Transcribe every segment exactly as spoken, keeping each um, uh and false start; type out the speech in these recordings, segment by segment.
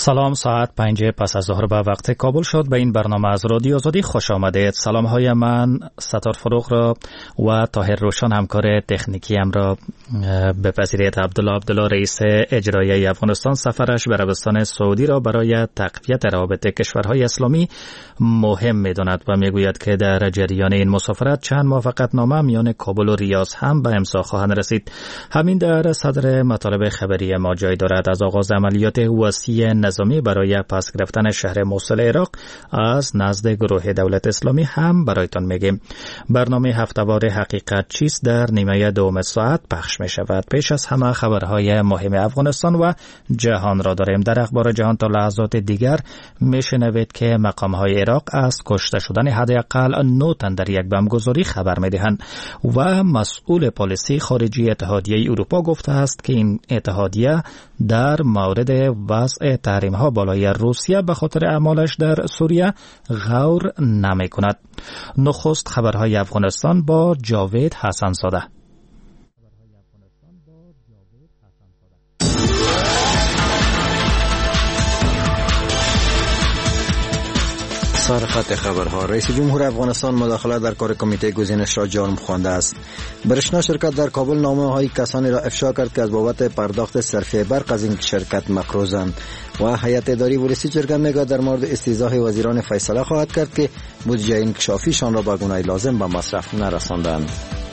سلام، ساعت پنج پس از ظهر به وقت کابل شد. به این برنامه از رادیو آزادی خوش آمدید. سلام های من ستار فروغ را و طاهر روشن همکار تکنیکی ام را بپذیرید. عبدالله عبدالله رئیس اجرایی افغانستان سفرش به عربستان سعودی را برای تقویت روابط کشورهای اسلامی مهم می‌داند و میگوید که در جریان این مسافرت چند موافقتنامه میان کابل و ریاض هم به امضا خواهند رسید. همین در صدر مطالب خبری ما جای دارد. از آغاز عملیات وسیع نظامی برای پس گرفتن شهر موصل عراق از نزد گروه دولت اسلامی هم برایتان میگیم. برنامه هفته‌وار حقیقت چیست در نیمه دوم ساعت پخش می شود. پیش از همه خبرهای مهم افغانستان و جهان را داریم. در اخبار جهان تا لحظات دیگر میشنوید که مقام‌های عراق از کشته شدن حداقل نه تن در یک بمبگذاری خبر میدهند و مسئول پالیسی خارجی اتحادیه اروپا گفته است که این اتحادیه در مورد وضع تحریم‌ها بالای روسیه به خاطر اعمالش در سوریه غور نمی‌کند. نخست خبرهای افغانستان با جاوید حسن‌زاده. سرخط خبرها. رئیس جمهور افغانستان مداخله در کار کمیته گزینش را جرم خوانده است. برشنا شرکت در کابل نامه های کسانی را افشا کرد که از بابت پرداخت صرفه برق از این شرکت مقروضند و هیئت اداری ولسی جرگه میگه در مورد استیضاح وزیران فیصله خواهد کرد که بودجه انکشافیشان را به گونه لازم به مصرف نرساندند.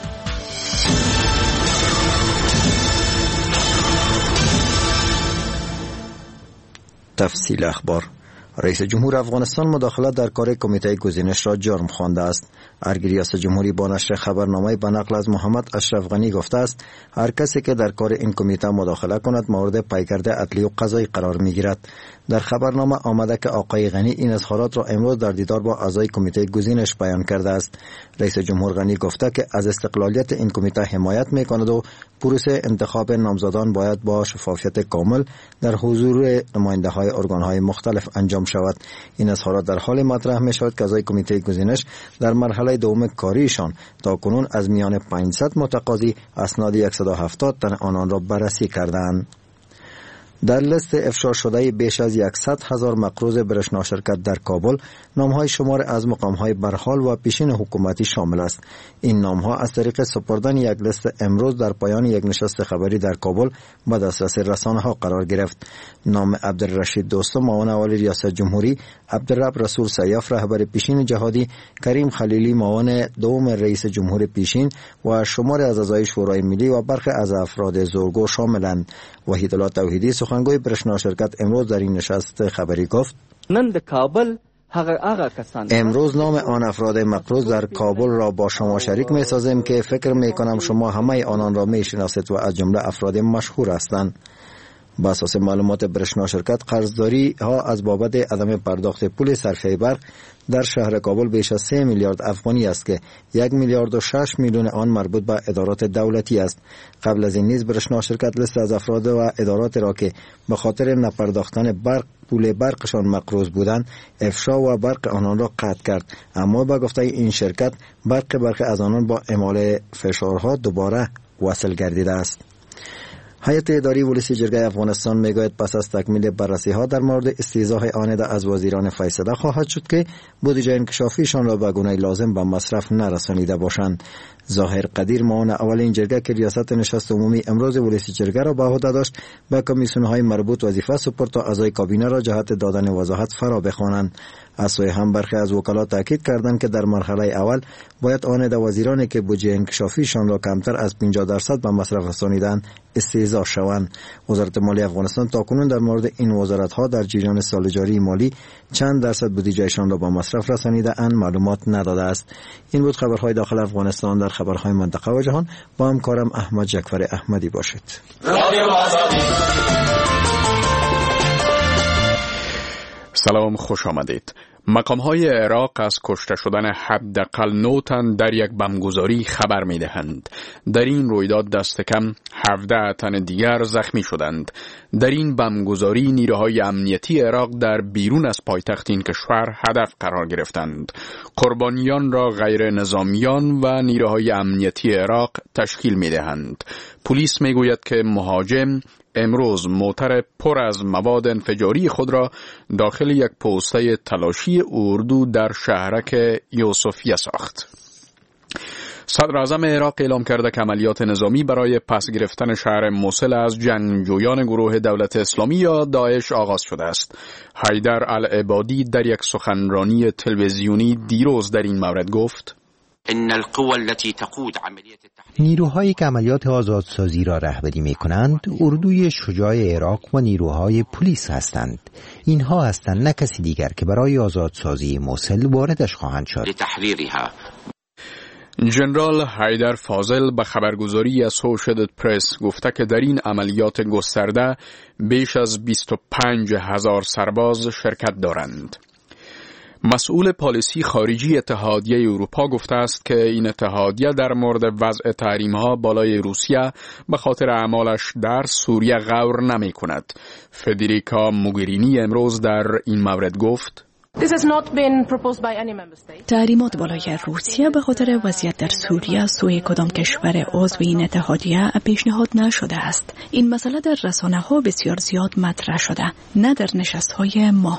تفصیل اخبار. رئیس جمهور افغانستان مداخله در کار کمیته گزینش را جرم خوانده است. ارگ ریاست جمهوری با نشر خبرنامه به نقل از محمد اشرف غنی گفته است هر کسی که در کار این کمیته مداخله کند مورد پیگرد عدلی و قضایی قرار میگیرد. در خبرنامه آمده که آقای غنی این اظهارات را امروز در دیدار با اعضای کمیته گزینش بیان کرده است. رئیس جمهور غنی گفته که از استقلالیت این کمیته حمایت میکند و پروسه انتخاب نامزدان باید با شفافیت کامل در حضور نماینده های ارگان های مختلف انجام شود. این اظهارات در حال مطرح می شود که اعضای کمیته گزینش در مرحله دوم کاریشان تا کنون از میان پانصد متقاضی اسناد صد و هفتاد تن آنان را بررسی کردند. در لیست افشا شده بیش از صد هزار مقروض برشنا شرکت در کابل نامهای شمار از مقامهای برحال و پیشین حکومتی شامل است. این نامها از طریق سپردن یک لیست امروز در پایان یک نشست خبری در کابل به دسترس رسانه‌ها قرار گرفت. نام عبدالرشید دوستم معاون اول ریاست جمهوری، عبدالرب رسول سیاف رهبر پیشین جهادی، کریم خلیلی معاون دوم رئیس جمهور پیشین و شمار از اعضای شورای ملی و برخی از افراد زورگو شاملند. وحیدالله توحیدی سخنگوی برشنا شرکت امروز در این نشست خبری گفت من د کابل امروز نام آن افراد مقروض در کابل را با شما شریک می سازیم که فکر می کنم شما همه آنان را می شناسید و از جمله افراد مشهور هستند. با اساس معلومات برشنا شرکت قرضداری ها از بابت عدم پرداخت پول صرفه برق در شهر کابل بیش از سه میلیارد افغانی است که یک میلیارد و شش میلیون آن مربوط به ادارات دولتی است. قبل از این نیز برشنا شرکت لیست از افراد و ادارات را که به خاطر نپرداختن برق پول برقشان مقروض بودند افشا و برق آنان را قطع کرد، اما با گفته این شرکت برق برق از آنان با اعمال فشارها دوباره وصل گردیده است. هیئت اداری ولسی جرگه افغانستان میگوید پس از تکمیل بررسی ها در مورد استیضاح آنده از وزیران فیصله خواهد شد که بودجه انکشافیشان را به گونه لازم به مصرف نرسانیده باشند. ظاهر قدیر معاون اول این جرگه که ریاست نشست عمومی امروز ولسی جرگه را به عهده داشت به کمیسیون های مربوط وظیفه سپرد تا اعضای کابینه را جهت دادن وضاحت فرا بخوانند. از سوی هم برخی از وکلا تاکید کردند که در مرحله اول باید آنده وزیرانی که بودجه انکشافیشان را کمتر از پنجاه درصد به مصرف رسانیدند استیضاح شوند. وزارت مالیه افغانستان تاکنون در مورد این وزارت ها در جریان سال جاری مالی چند درصد بودجهشان را به مصرف رسانیده اند معلومات نداده است. این بود خبرهای داخل افغانستان. در خبرهای منطقه و جهان با همکارم احمد جعفر احمدی باشید. سلام، خوش آمدید. مقام‌های عراق از کشته شدن حداقل نه تن در یک بمبگذاری خبر می‌دهند. در این رویداد دست کم هفده تن دیگر زخمی شدند. در این بمبگذاری نیروهای امنیتی عراق در بیرون از پایتخت این کشور هدف قرار گرفتند. قربانیان را غیر نظامیان و نیروهای امنیتی عراق تشکیل می‌دهند. پلیس می‌گوید که مهاجم امروز موتر پر از مواد انفجاری خود را داخل یک پوسته تلاشی اردو در شهرک یوسفیه ساخت. صدر اعظم عراق اعلام کرده که عملیات نظامی برای پس گرفتن شهر موصل از جنگجویان گروه دولت اسلامی یا داعش آغاز شده است. حیدر العبادی در یک سخنرانی تلویزیونی دیروز در این مورد گفت: نیروهایی که عملیات آزادسازی را رهبری می‌کنند اردوی شجاع عراق و نیروهای پلیس هستند. اینها هستند، نه کسی دیگر که برای آزادسازی موصل واردش خواهند شد. ژنرال حیدر فاضل به خبرگزاری اسوشییتد پرس گفته که در این عملیات گسترده بیش از بیست و پنج هزار سرباز شرکت دارند. مسئول پالیسی خارجی اتحادیه اروپا گفته است که این اتحادیه در مورد وضع تحریم‌ها بالای روسیه به خاطر اعمالش در سوریه غور نمی کند. فدریکا موگرینی امروز در این مورد گفت: تحریمات بالای روسیه به خاطر وضعیت در سوریه سوی کدام کشور عضو این اتحادیه پیشنهاد نشده است. این مسئله در رسانه‌ها بسیار زیاد مطرح شده، نه در نشست‌های ما.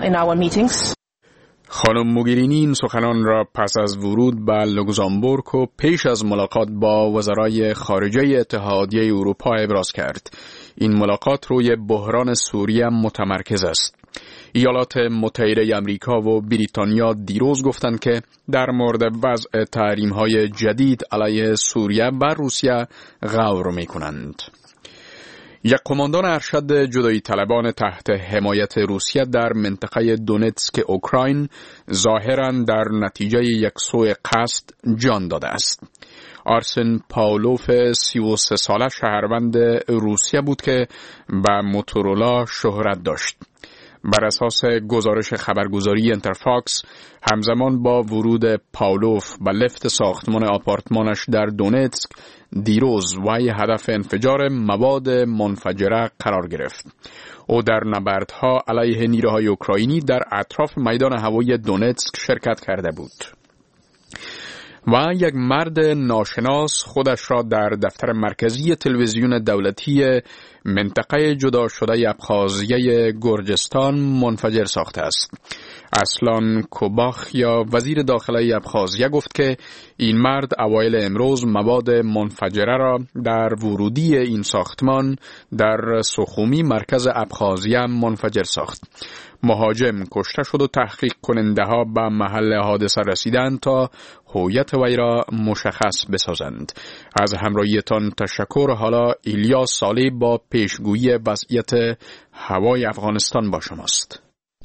خانم موگرینی این سخنان را پس از ورود به لوکزامبورگ و پیش از ملاقات با وزرای خارجه اتحادیه اروپا ابراز کرد. این ملاقات روی بحران سوریه متمرکز است. ایالات متحده آمریکا و بریتانیا دیروز گفتند که در مورد وضع تحریم‌های جدید علیه سوریه و روسیه غور می‌کنند. یک قماندان ارشد جدایی طلبان تحت حمایت روسیه در منطقه دونتسک اوکراین ظاهراً در نتیجه یک سوء قصد جان داده است. آرسن پاولوف سی و سه ساله شهروند روسیه بود که به موتورولا شهرت داشت. بر اساس گزارش خبرگزاری انترفاکس، همزمان با ورود پاولوف به لفت ساختمان آپارتمانش در دونتسک، دیروز وی هدف انفجار مواد منفجره قرار گرفت. او در نبردها علیه نیروهای اوکراینی در اطراف میدان هوایی دونتسک شرکت کرده بود. و یک مرد ناشناس خودش را در دفتر مرکزی تلویزیون دولتی منطقه جدا شده ابخازیه گرجستان منفجر ساخته است. اسلان کوباخ یا وزیر داخلی ابخازیه گفت که این مرد اوایل امروز مواد منفجره را در ورودی این ساختمان در سخومی مرکز ابخازیه منفجر ساخت. مهاجم کشته شد و تحقیق کننده ها به محل حادثه رسیدند تا هویت وی را مشخص بسازند. از همراهیتان تشکر. حالا ایلیا صالح با پیشگویی وضعیت هوای افغانستان با شماست.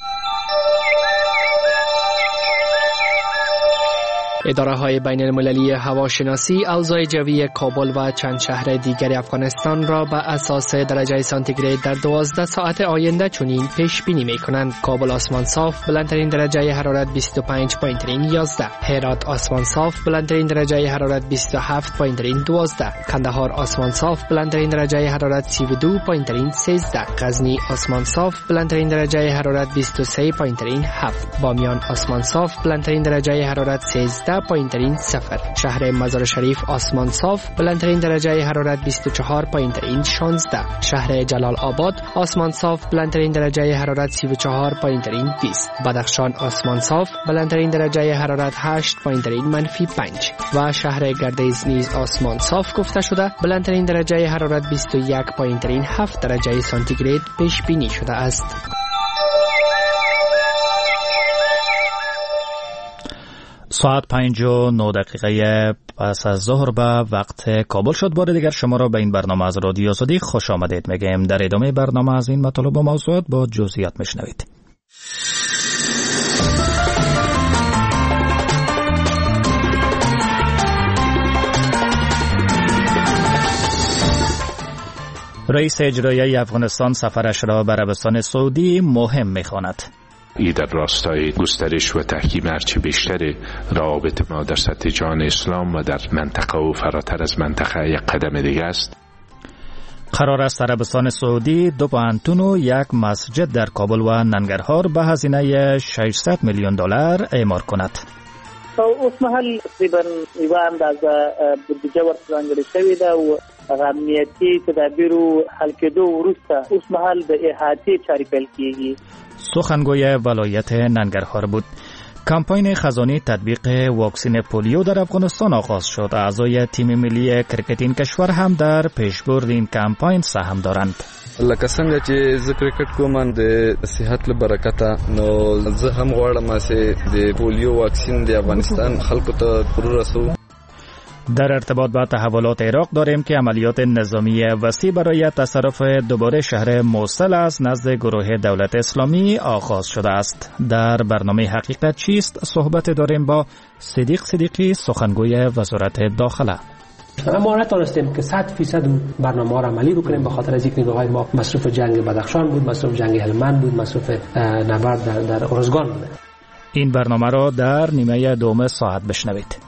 اداره های بین المللی هواشناسی اوضاع جوی کابل و چند شهر دیگر افغانستان را به اساس درجه سانتیگراد در دوازده ساعت آینده چنین پیش بینی می کنند: کابل آسمان صاف، بلندترین درجه حرارت بیست و پنج پایین یازده، هرات آسمان صاف، بلندترین درجه حرارت بیست و هفت پایین دوازده، کندهار آسمان صاف، بلندترین درجه حرارت سی و دو پایین سیزده، غزنی آسمان صاف، بلندترین درجه حرارت بیست و سه پایین هفت، بامیان آسمان صاف، بلندترین درجه حرارت سیزده پایین ترین صفر، شهر مزار شریف آسمان صاف، بلندترین درجه حرارت بیست و چهار پایین ترین شانزده، شهر جلال آباد آسمان صاف، بلندترین درجه حرارت سی و چهار پایین ترین بیست، بدخشان آسمان صاف، بلندترین درجه حرارت هشت پایین ترین منفی پنج و شهر گردیز نیز آسمان صاف گفته شده، بلندترین درجه حرارت بیست و یک پایین ترین هفت درجه سانتیگراد پیش بینی شده است. ساعت پنج و نه دقیقه پس از ظهر به وقت کابل شد. بار دیگر شما را به این برنامه از رادیو آزادی خوش آمدید میگیم. در ادامه برنامه از این مطالب و موضوعات با جزئیات میشنوید. رئیس اجرایی افغانستان سفرش را به عربستان سعودی مهم میخواند. ای در راستای گسترش و تحکیم هرچه بیشتر روابط ما در سطح جهان اسلام و در منطقه و فراتر از منطقه یک قدم دیگه است. قرار است عربستان سعودی دو پانتون و یک مسجد در کابل و ننگرهار به هزینه ششصد میلیون دلار اعمار کند. اوس مهال تقریبا یو اندازه بودجه ورته ځانګړې شوې ده او امنیتی تدابیر و حل کېدو وروسته اوس مهال د احاطې چارې پیل کیږي. سخنگوی ولایت ننگرهار بود. کمپاین خزانه تطبیق واکسن پولیو در افغانستان آغاز شد. اعضای تیم ملی کرکت این کشور هم در پیشبرد این کمپاین سهم دارند. لکه څنګه چې زه کرکټ کوم د صحت لپاره نو زه هم غواړم چې د پولیو واکسین د افغانستان خلکو ته ورسو. در ارتباط با تحولات عراق داریم که عملیات نظامی وسیع برای تصرف دوباره شهر موصل از نزد گروه دولت اسلامی آغاز شده است. در برنامه حقیقت چیست صحبت داریم با صدیق صدیقی، سخنگوی وزارت داخله. ما نتونستیم که صد فیصد برنامه ها را عملی بکنیم به خاطر از یک نگاه های ما مصرف جنگ بدخشان بود، مصرف جنگ هلمند بود، مصرف نبرد در, در ارزگان بود. این برنامه را در نیمه دوم ساعت بشنوید.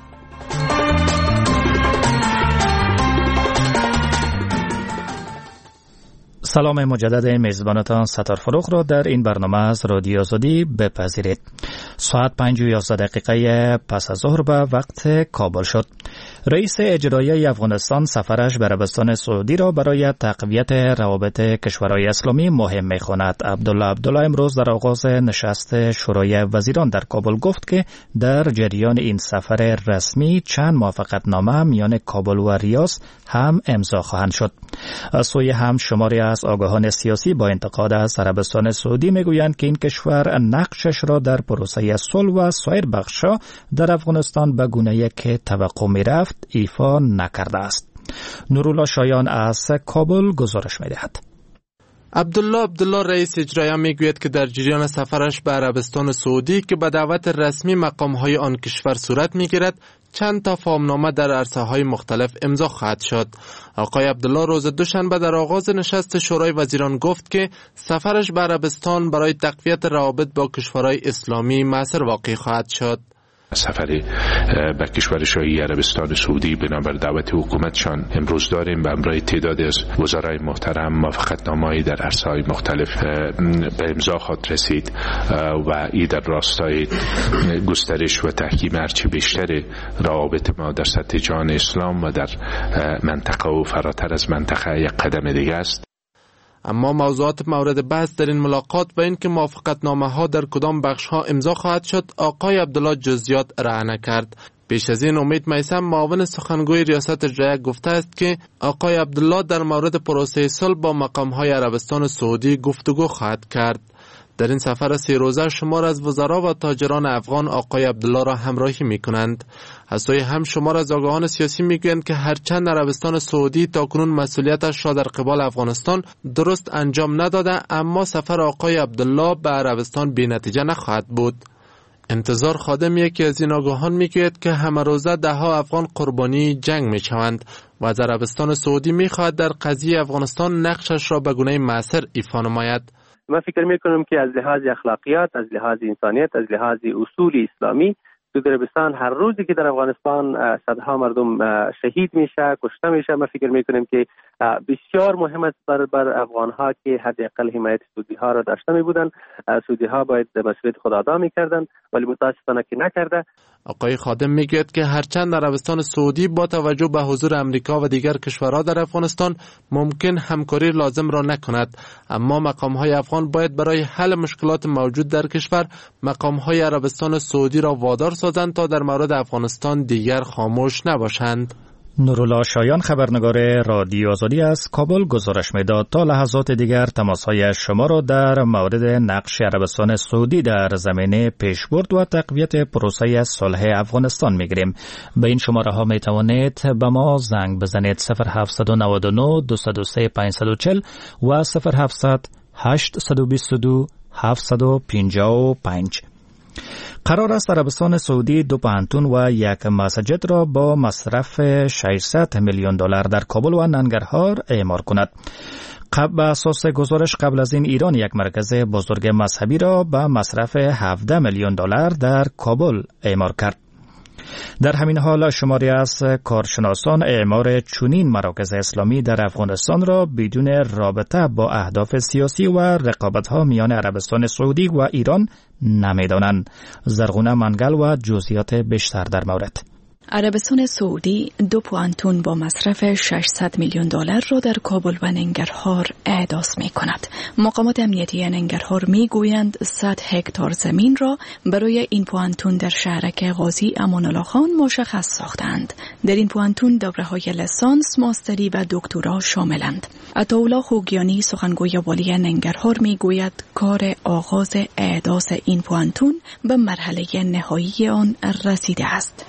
سلام مجدد میزبانتان ستار فروغ را در این برنامه از رادیو آزادی بپذیرید. ساعت پنج و یازده دقیقه پس از ظهر به وقت کابل شد. رئیس اجرایی افغانستان سفرش به عربستان سعودی را برای تقویت روابط کشورهای اسلامی مهم می‌خواند. عبدالله عبدالله امروز در آغاز نشست شورای وزیران در کابل گفت که در جریان این سفر رسمی چند موافقتنامه میان کابل و ریاض هم امضا خواهند شد. از سوی هم شماری از آگاهان سیاسی با انتقاد از عربستان سعودی میگویند که این کشور نقشش را در پروسه صلح و سایر بخش‌ها در افغانستان به گونه‌ای که توقع می‌رفت ایفا نکرده است. نورالله شایان از کابل گزارش می‌دهد. عبدالله عبدالله رئیس اجرایی میگوید که در جریان سفرش به عربستان سعودی که به دعوت رسمی مقام‌های آن کشور صورت می‌گیرد چند تا فهمنامه در عرصه‌های مختلف امضا خواهد شد. آقای عبدالله روز دوشنبه در آغاز نشست شورای وزیران گفت که سفرش به عربستان برای تقویت روابط با کشورهای اسلامی موثر واقع خواهد شد. سفر به کشور شاهی عربستان سعودی بنابر دعوت حکومتشان امروز داریم. به همراه تعدادی از وزرای محترم موافقتنامه‌ای در عرصه‌های مختلف به امضا خواهد رسید و این در راستای گسترش و تحکیم هرچه بیشتر روابط ما در سطح جهان اسلام و در منطقه و فراتر از منطقه یک قدم دیگه است. اما موضوعات مورد بحث در این ملاقات و اینکه موافقتنامه ها در کدام بخش ها امضا خواهد شد آقای عبدالله جزئیات ارائه نکرد. پیش از این امید میثم معاون سخنگوی ریاست اجرایی گفته است که آقای عبدالله در مورد پروسه صلح با مقام های عربستان سعودی گفتگو خواهد کرد. در این سفر سه روزه شمار از وزرا و تاجران افغان آقای عبدالله را همراهی می کنند. از سوی هم شمار از آگاهان سیاسی می گویند که هرچند عربستان سعودی تاکنون مسئولیتش را در قبال افغانستان درست انجام نداده، اما سفر آقای عبدالله به عربستان بی نتیجه نخواهد بود. انتظار خادم یکی از این آگاهان می گوید که همه روزه ده ها افغان قربانی جنگ می شوند و از عربستان سعودی می خواهد در قضیه افغانستان نقشش را به گونه مؤثر ایفا نماید. من فکر میکنم که از لحاظ اخلاقیات، از لحاظ انسانیت، از لحاظ اصول اسلامی سعودی عربستان هر روزی که در افغانستان صدها مردم شهید میشه، کشته میشه، من فکر میکنم که بسیار مهم است بر بر افغان ها که حداقل حمایت سعودی ها را داشته می بودند. سعودی ها باید مسئولیت خود ادا میکردند ولی متاسفانه که نکرده. آقای خادم میگوید که هرچند عربستان سعودی با توجه به حضور امریکا و دیگر کشورها در افغانستان ممکن همکاری لازم را نکند، اما مقام‌های افغان باید برای حل مشکلات موجود در کشور مقام‌های عربستان سعودی را وادار سازند تا در مورد افغانستان دیگر خاموش نباشند. نورالله شایان خبرنگار رادیو آزادی از کابل گزارش میداد. تا لحظات دیگر تماس‌های شما را در مورد نقش عربستان سعودی در زمینه پیشبرد و تقویت پروسه صلح افغانستان میگیریم. به این شماره ها می توانید به ما زنگ بزنید صفر هفت نه نه دو صفر سه پنج چهار صفر و صفر هفت هشت دو دو هفت پنج پنج. قرار است عربستان سعودی دو پانتون و یک مسجد را با مصرف ششصد میلیون دلار در کابل و ننگرهار اعمار کند. قبل اساس گزارش قبل از این ایران یک مرکز بزرگ مذهبی را به مصرف هفده میلیون دلار در کابل اعمار کرد. در همین حال شماری از کارشناسان اعمار چنین مراکز اسلامی در افغانستان را بدون رابطه با اهداف سیاسی و رقابت‌ها میان عربستان سعودی و ایران نمی‌دانند. زرغونه منگل و جزئیات بیشتر در مورد. عربستان سعودی دو پوانتون با مصرف ششصد میلیون دلار را در کابل و ننگرهار احداث می کند. مقامات امنیتی ننگرهار می گویند صد هکتار زمین را برای این پوانتون در شهرک قاضی امان الله خان مشخص ساختند. در این پوانتون دوره‌های لیسانس، ماستری و دکترا شاملند. عطاالله خوگیانی سخنگوی والی ننگرهار می گوید کار آغاز احداث این پوانتون به مرحله نهایی آن رسیده است.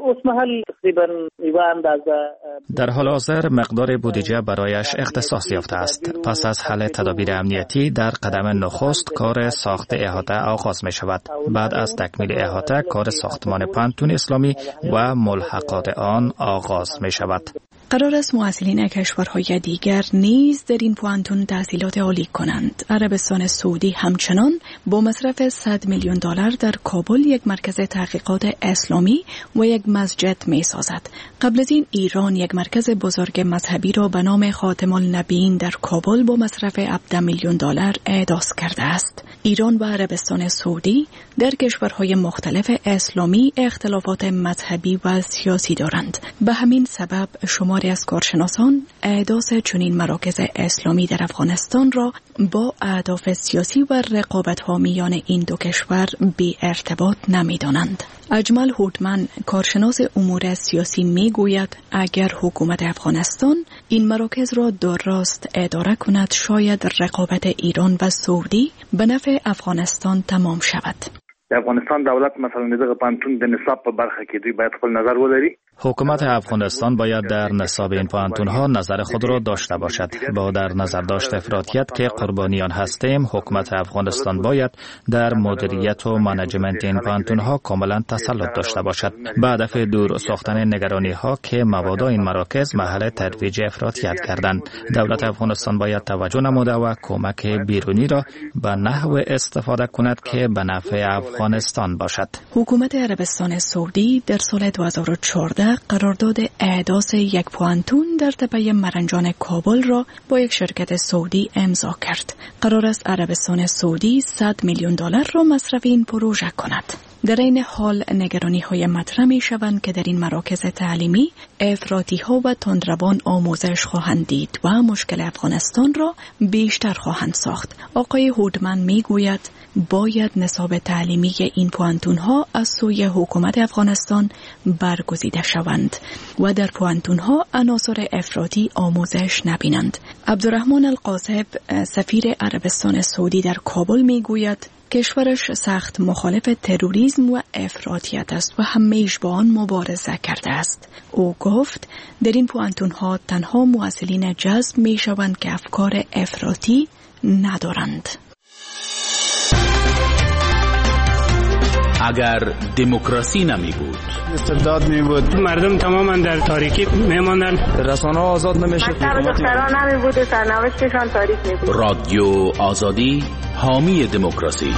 در حال حاضر مقدار بودجه برایش اختصاص یافته است. پس از حل تدابیر امنیتی در قدم نخست کار ساخت احاطه آغاز می شود. بعد از تکمیل احاطه کار ساختمان پانتون اسلامی و ملحقات آن آغاز می شود. قرار است مواطنین کشورهای دیگر نیز در این پوانتون تحصیلات عالی کنند. عربستان سعودی همچنان با مصرف صد میلیون دلار در کابل یک مرکز تحقیقات اسلامی و یک مسجد می سازد. قبل از این ایران یک مرکز بزرگ مذهبی را به نام خاتم النبیین در کابل با مصرف هفده میلیون دلار احداث کرده است. ایران و عربستان سعودی در کشورهای مختلف اسلامی اختلافات مذهبی و سیاسی دارند. به همین سبب شماری از کارشناسان احداث چنین مراکز اسلامی در افغانستان را با اهداف سیاسی و رقابت‌ها میان این دو کشور بی ارتباط نمی‌دانند. اجمل هوتمن کارشناس امور سیاسی میگوید اگر حکومت افغانستان این مراکز را درست اداره کند شاید رقابت ایران و سعودی به نفع افغانستان تمام شود. د افغانستان دولت مثلا دغه پانتون د نصاب په برخه کې دوی باید خپل نظر ولري. حکومت افغانستان باید در نصاب این پانتون ها نظر خود را داشته باشد. با در نظر داشت افراطیت که قربانیان هستیم، حکومت افغانستان باید در مدیریت و منیجمنت این پانتون ها کاملا تسلط داشته باشد. به هدف دور ساختن نگرانی ها که مبادا این مراکز محل ترویج افراطیت کردند، دولت افغانستان باید توجه نموده و کمک بیرونی را به نحو استفاده کند که به نفع افغانستان باشد. حکومت عربستان سعودی در سال دو هزار و چهارده قرارداد احداث یک پوانتون در تپه مرنجان کابل را با یک شرکت سعودی امضا کرد. قرار است عربستان سعودی صد میلیون دلار را مصرف این پروژه کند. در این حال نگرانی های مطرح می شوند که در این مراکز تعلیمی افراطی ها و تندروان آموزش خواهند دید و مشکل افغانستان را بیشتر خواهند ساخت. آقای هودمن می گوید باید نصاب تعلیمی این پوانتون ها از سوی حکومت افغانستان برگزیده شوند و در پوانتون ها عناصر افراطی آموزش نبینند. عبدالرحمن القاسب سفیر عربستان سعودی در کابل می گوید کشورش سخت مخالف تروریسم و افراطیت است و همیشه با آن مبارزه کرده است. او گفت در این پوانتون ها تنها مواصلین جذب می شوند که افکار افراطی ندارند. اگر دموکراسی نمی بود، استبداد می بود، مردم تماما در تاریکی می ماندن، رسانه آزاد نمی شد، دختران نمی بود، سرنوشتشان تاریک می بود. رادیو آزادی حامی دموکراسی.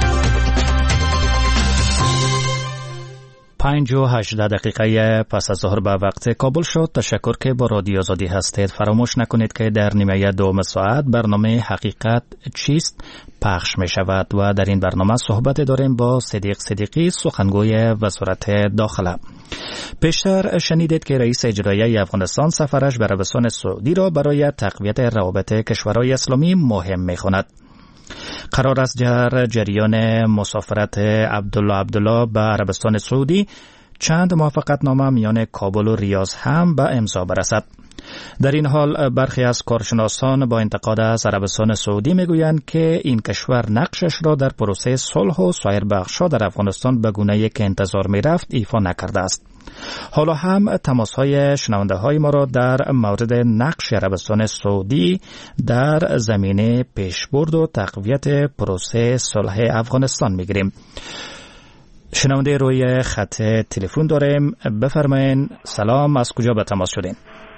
پنج و هجده دقیقه پس از ظهر به وقت کابل شد. تشکر که با رادیو آزادی هستید. فراموش نکنید که در نیمه دوم ساعت برنامه حقیقت چیست پخش می شود و در این برنامه صحبت داریم با صدیق صدیقی، سخنگوی وزارت داخله. پیشتر شنیدید که رئیس اجرایی افغانستان سفرش به عربستان سعودی را برای تقویت روابط کشورهای اسلامی مهم می خواند. قرار است در جریان مسافرت عبدالله عبدالله به عربستان سعودی چند موافقتنامه میان کابل و ریاض هم به امضا برسد. در این حال برخی از کارشناسان با انتقاد از عربستان سعودی میگویند که این کشور نقشش را در پروسه صلح و سایر بخش‌ها در افغانستان به گونه‌ای که انتظار میرفت ایفا نکرده است. حالا هم تماس‌های شنونده‌های ما را در مورد نقش عربستان سعودی در زمینه پیشبرد و تقویت پروسه صلح افغانستان میگیریم. شنونده روی خط تلفن داریم. بفرمایید. سلام، از کجا به تماس شدین؟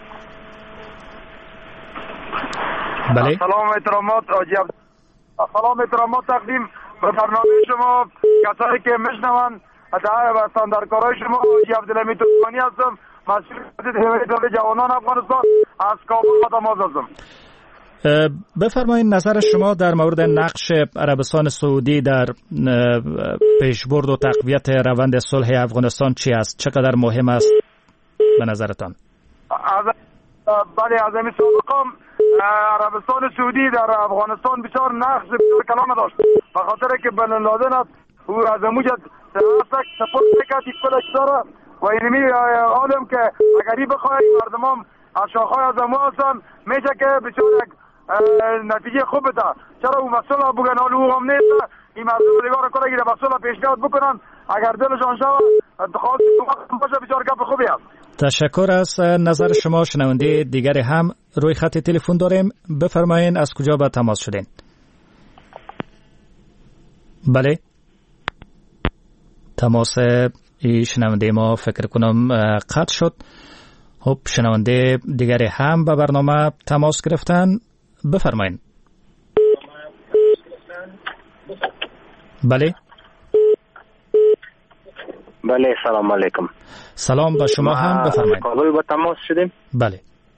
بله. سلام احترامات آجی عبد... سلام احترامات تقدیم به برنامه شما، کسایی که میشنوند و استانداردکارای شما. آجی عبدالحمید طوفانی هستم، مسئول حمایت جوانان افغانستان از کابل با تماس هستم. بفرمایید نظر شما در مورد نقش عربستان سعودی در پیشبرد و تقویت روند صلح افغانستان چی است؟ چقدر مهم است به نظرتان؟ بله، از این سابقا عربستان سعودی در افغانستان بسیار نقش بسیار کلان داشت، به خاطر که بن لادن او از موجد سپورت میکرد کلش داره و اینمی عالم که اگری بخواهی مردمان از شاخهای از امو هستن میشه که بسیار یک نتیجه خوب بده. چرا او مسئله بگن حال او هم نیست، این مردم نگاه کنه که مسئله پیشنهاد بکنن، اگر دلشان شود خواست باشه بسیار گپ خوبی است. تشکر از نظر شما. شنونده دیگری هم روی خط تلفن داریم. بفرمایید از کجا به تماس شدین؟ بله، تماس شنونده ما فکر کنم قطع شد. خب شنونده دیگری هم به برنامه تماس گرفتن. بفرمایید. بله بله، سلام علیکم. سلام به شما هم. بفرمایید. کابل با تماس شدیم. بله.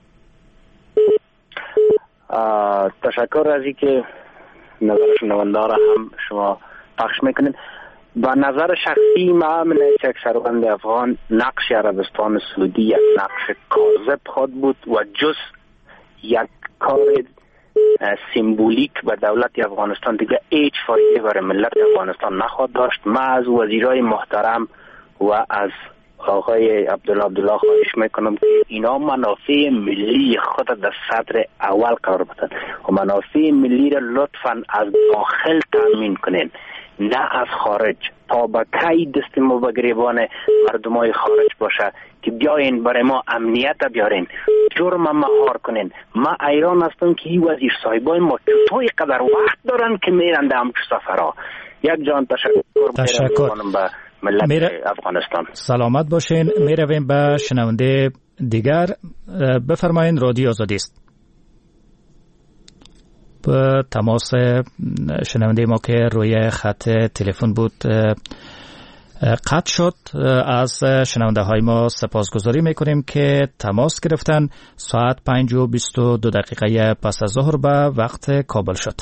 تشکر از اینکه نظر شنونده را هم شما پخش میکنید. با نظر شخصی ما من یک شهروند افغان نقش عربستان سعودی یک نقش کاذب خود بود و جز یک کار سیمبولیک به دولت افغانستان دیگه هیچ فایده برای ملت افغانستان نخواهد داشت. ما از وزیرای محترم و از آقای عبدالله عبدالله خواهش میکنم که اینا منافع ملی خود در صدر اول قرار بدن و منافع ملی را لطفاً از داخل تامین کنین، نه از خارج. تا به کی دست ما به گریبان مردمای خارج باشه که بیاین برای ما امنیت بیارین، جرم مهار کنین. ما ایران هستم که این وزیر صاحبای ما چطوری قدر وقت دارن که میرن در همچه سفرها. یک جان تشکر. تشکر. به ملت میره... افغانستان. سلامت باشین. میرویم به شنونده دیگر. بفرمایین. رادیو آزادی است. به تماس شنونده ما که روی خط تلفن بود قطع شد. از شنونده های ما سپاسگزاری میکنیم که تماس گرفتن. ساعت پنج و بیست و دو دقیقه پس از ظهر به وقت کابل شد.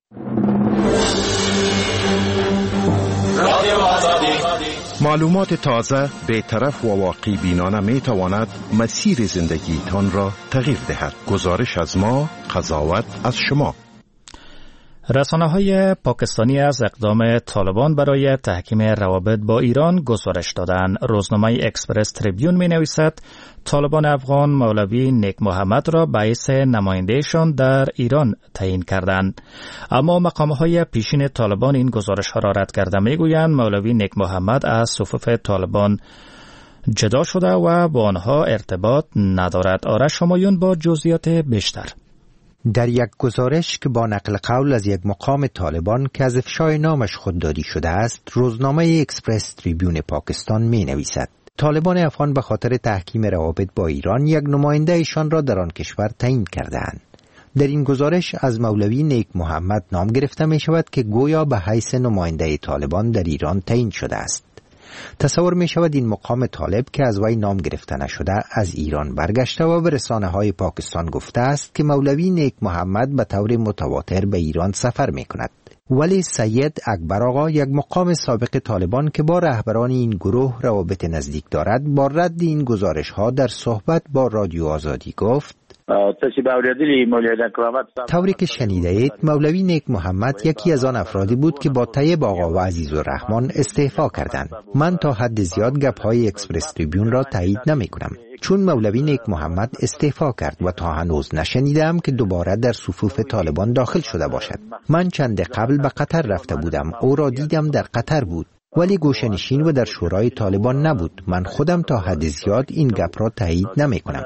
معلومات تازه، بی‌طرف و واقعی بینانه می تواند مسیر زندگی تان را تغییر دهد. گزارش از ما، قضاوت از شما. رسانه‌های پاکستانی از اقدام طالبان برای تحکیم روابط با ایران گزارش دادند. روزنامه اکسپرس تریبیون می‌نویسد طالبان افغان مولوی نیک محمد را باعث نمایندهشان در ایران تعیین کردند، اما مقام‌های پیشین طالبان این گزارش‌ها را رد کرده. می‌گویند مولوی نیک محمد از صفوف طالبان جدا شده و با آنها ارتباط ندارد. آرش همایون با جزئیات بیشتر. در یک گزارش که با نقل قول از یک مقام طالبان که از افشای نامش خودداری شده است، روزنامه اکسپرس تریبیون پاکستان می نویسد طالبان افغان به خاطر تحکیم روابط با ایران یک نماینده ایشان را در آن کشور تعیین کرده‌اند. در این گزارش از مولوی نیک محمد نام گرفته می شود که گویا به حیث نماینده طالبان در ایران تعیین شده است. تصور می شود این مقام طالب که از وی نام گرفته نشده از ایران برگشته و به رسانه های پاکستان گفته است که مولوی نیک محمد به طور متواتر به ایران سفر می کند. ولی سید اکبر آقا، یک مقام سابق طالبان که با رهبران این گروه روابط نزدیک دارد، با رد این گزارش ها در صحبت با رادیو آزادی گفت طوری که شنیده اید مولوی نیک محمد یکی از آن افرادی بود که با طیب آقا و عزیز الرحمن استعفا کردند. من تا حد زیاد گپ های اکسپرس تریبیون را تایید نمی کنم، چون مولوی نیک محمد استعفا کرد و تا هنوز نشنیدم که دوباره در صفوف طالبان داخل شده باشد. من چند قبل به قطر رفته بودم، او را دیدم در قطر بود، ولی گوشه‌نشین و در شورای طالبان نبود. من خودم تا حد زیاد این گپ را تایید نمی کنم.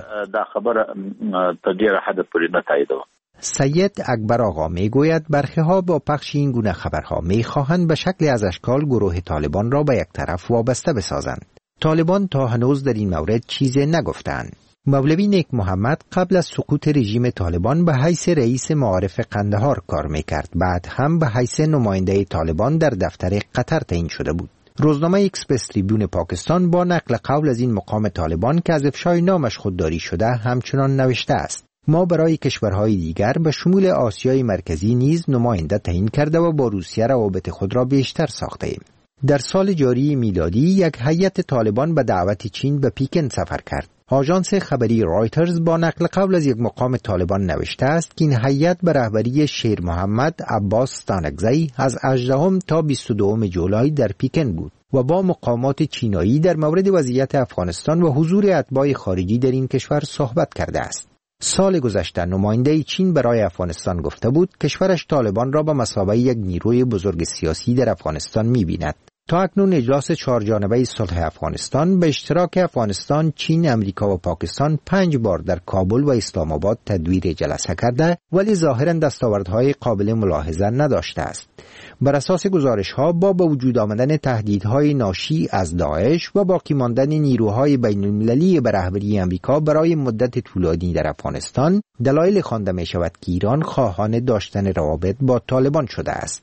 سید اکبر آقا می گوید برخی ها با پخش این گونه خبرها می خواهند به شکل از اشکال گروه طالبان را به یک طرف وابسته بسازند. طالبان تا هنوز در این مورد چیزی نگفتند. مولوی نیک محمد قبل از سقوط رژیم طالبان به حیث رئیس معارف قندهار کار میکرد. بعد هم به حیث نماینده طالبان در دفتر قطر تعیین شده بود. روزنامه اکسپرس تریبیون پاکستان با نقل قول از این مقام طالبان که از افشای نامش خودداری شده همچنان نوشته است ما برای کشورهای دیگر به شمول آسیای مرکزی نیز نماینده تعیین کرده و با روسیه روابط خود را بیشتر ساخته ایم. در سال جاری میلادی یک هیئت طالبان به دعوت چین به پیکن سفر کرد. آژانس خبری رایترز با نقل قول از یک مقام طالبان نوشته است که این هیئت به رهبری شیر محمد عباس ستانکزی از هجدهم تا بیست و دوم جولای در پیکن بود و با مقامات چینایی در مورد وضعیت افغانستان و حضور اتباع خارجی در این کشور صحبت کرده است. سال گذشته نماینده چین برای افغانستان گفته بود کشورش طالبان را به مثابه یک نیروی بزرگ سیاسی در افغانستان می‌بیند. تا اکنون اجلاس چهار جانبه صلح افغانستان به اشتراک افغانستان، چین، امریکا و پاکستان پنج بار در کابل و اسلام آباد تدویر جلسه کرده ولی ظاهراً دستاوردهای قابل ملاحظه نداشته است. بر اساس گزارش‌ها با به وجود آمدن تهدیدهای ناشی از داعش و باقی ماندن نیروهای بین‌المللی به رهبری امریکا برای مدت طولانی در افغانستان، دلایل خوانده می‌شود که ایران خواهان داشتن روابط با طالبان شده است.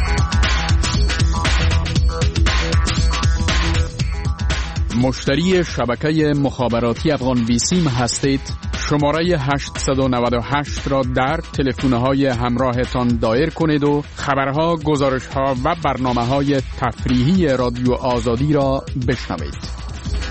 مشتری شبکه مخابراتی افغان بیسیم هستید؟ شماره هشت نه هشت را در تلفن‌های همراهتان دایر کنید و خبرها، گزارش‌ها و برنامه‌های تفریحی رادیو آزادی را بشنوید.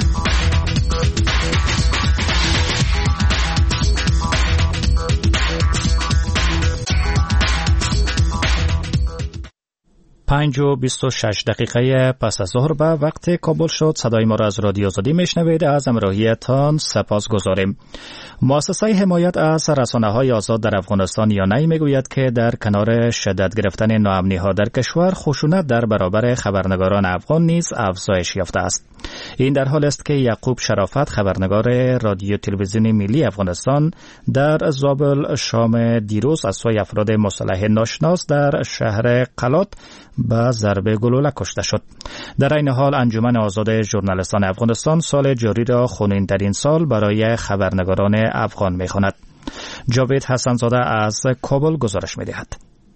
پنج و بیست و شش دقیقه پس از ظهر به وقت کابل شد. صدای ما را از رادیو آزادی میشنوید. از همراهیتان سپاس گذاریم. مؤسسه حمایت از رسانه‌های آزاد در افغانستان یانای میگوید که در کنار شدت گرفتن ناامنی‌ها در کشور، خشونت در برابر خبرنگاران افغان نیز افزایش یافته است. این در حال است که یعقوب شرافت، خبرنگار رادیو تلویزیون ملی افغانستان، در زابل شام دیروز از سوی افراد مسلح ناشناس در شهر قلات با ضربه گلوله کشته شد. در این حال انجمن آزاد ژورنالیستان افغانستان سال جاری را خونین‌ترین سال برای خبرنگاران افغان می‌خواند. جاوید حسن‌زاده از کابل گزارش می‌دهد.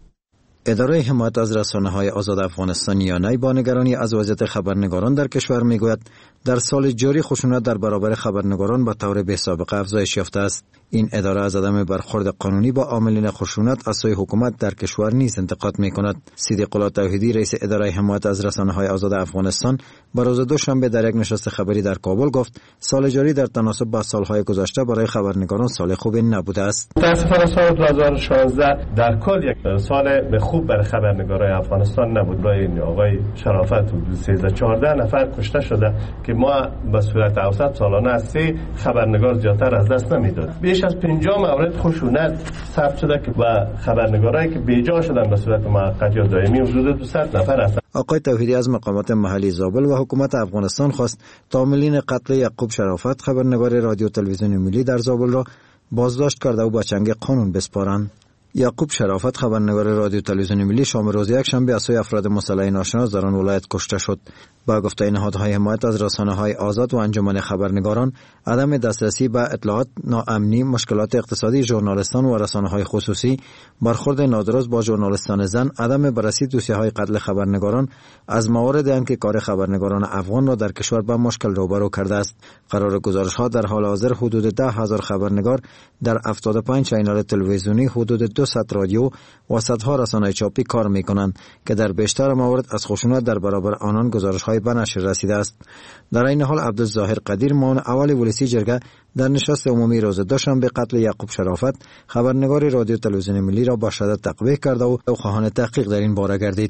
اداره حمایت از رسانه‌های آزاد افغانستان یانای با نگرانی از وضعیت خبرنگاران در کشور میگوید در سال جاری خشونت در برابر خبرنگاران به طور بی‌سابقه افزایش یافته است. این اداره از عدم برخورد قانونی با عاملین خشونت از سوی حکومت در کشور نیز انتقاد می‌کند. صدیق الله توحیدی، رئیس اداره حمایت از رسانه‌های آزاد افغانستان، به روز دوشنبه در یک نشست خبری در کابل گفت سال جاری در تناسب با سال‌های گذشته برای خبرنگاران سال خوبی نبوده است. متأسفانه سال دو هزار و شانزده در کل یک سال خوب برای خبرنگارای افغانستان نبود. برای آقای شرافت حدود سیزده چهارده نفر کشته شده که ما به صورت اوسط سالانه از سه خبرنگار زیادتر از دست نمیداد. بیش از پنجاه مورد خشونت ثبت شده که با خبرنگارایی که بیجا شدن به صورت موقت یا دائمی حدود دویست نفر هستند. آقای توحیدی از مقامات محلی زابل و حکومت افغانستان خواست تا عاملین قتل یعقوب شرافت، خبرنگار رادیو تلویزیون ملی در زابل را بازداشت کرده و به چنگ قانون بسپارند. یعقوب شرافت، خبرنگار رادیو تلویزیون ملی، شام روز یک شنبه از سوی افراد مسلح ناشناس در آن ولایت کشته شد. با گفته نهادهای حمایت از رسانه‌های آزاد و انجمن خبرنگاران، عدم دسترسی به اطلاعات، ناامنی، مشکلات اقتصادی ژورنالیستان و رسانه‌های خصوصی، برخورد نادرست با ژورنالیستان زن، عدم بررسی دوسیه‌های قتل خبرنگاران از موارد است که کار خبرنگاران افغان را در کشور با مشکل روبرو کرده است. قرار گزارش‌ها در حال حاضر حدود ده هزار خبرنگار در هفتاد و پنج چینل تلویزیونی، حدود دویست رادیو و صدها رسانه چاپی کار می‌کنند که در بیشتر موارد از خشونت در برابر آنان گزارش‌های به نشر رسیده است. در این حال عبدالظاهر قدیر، معاون اول ولسی جرگه، در نشست عمومی روز دوشنبه قتل یعقوب شرافت، خبرنگار رادیو تلویزیون ملی را با شدت تقبیح کرده و خواهان تحقیق در این باره گردید.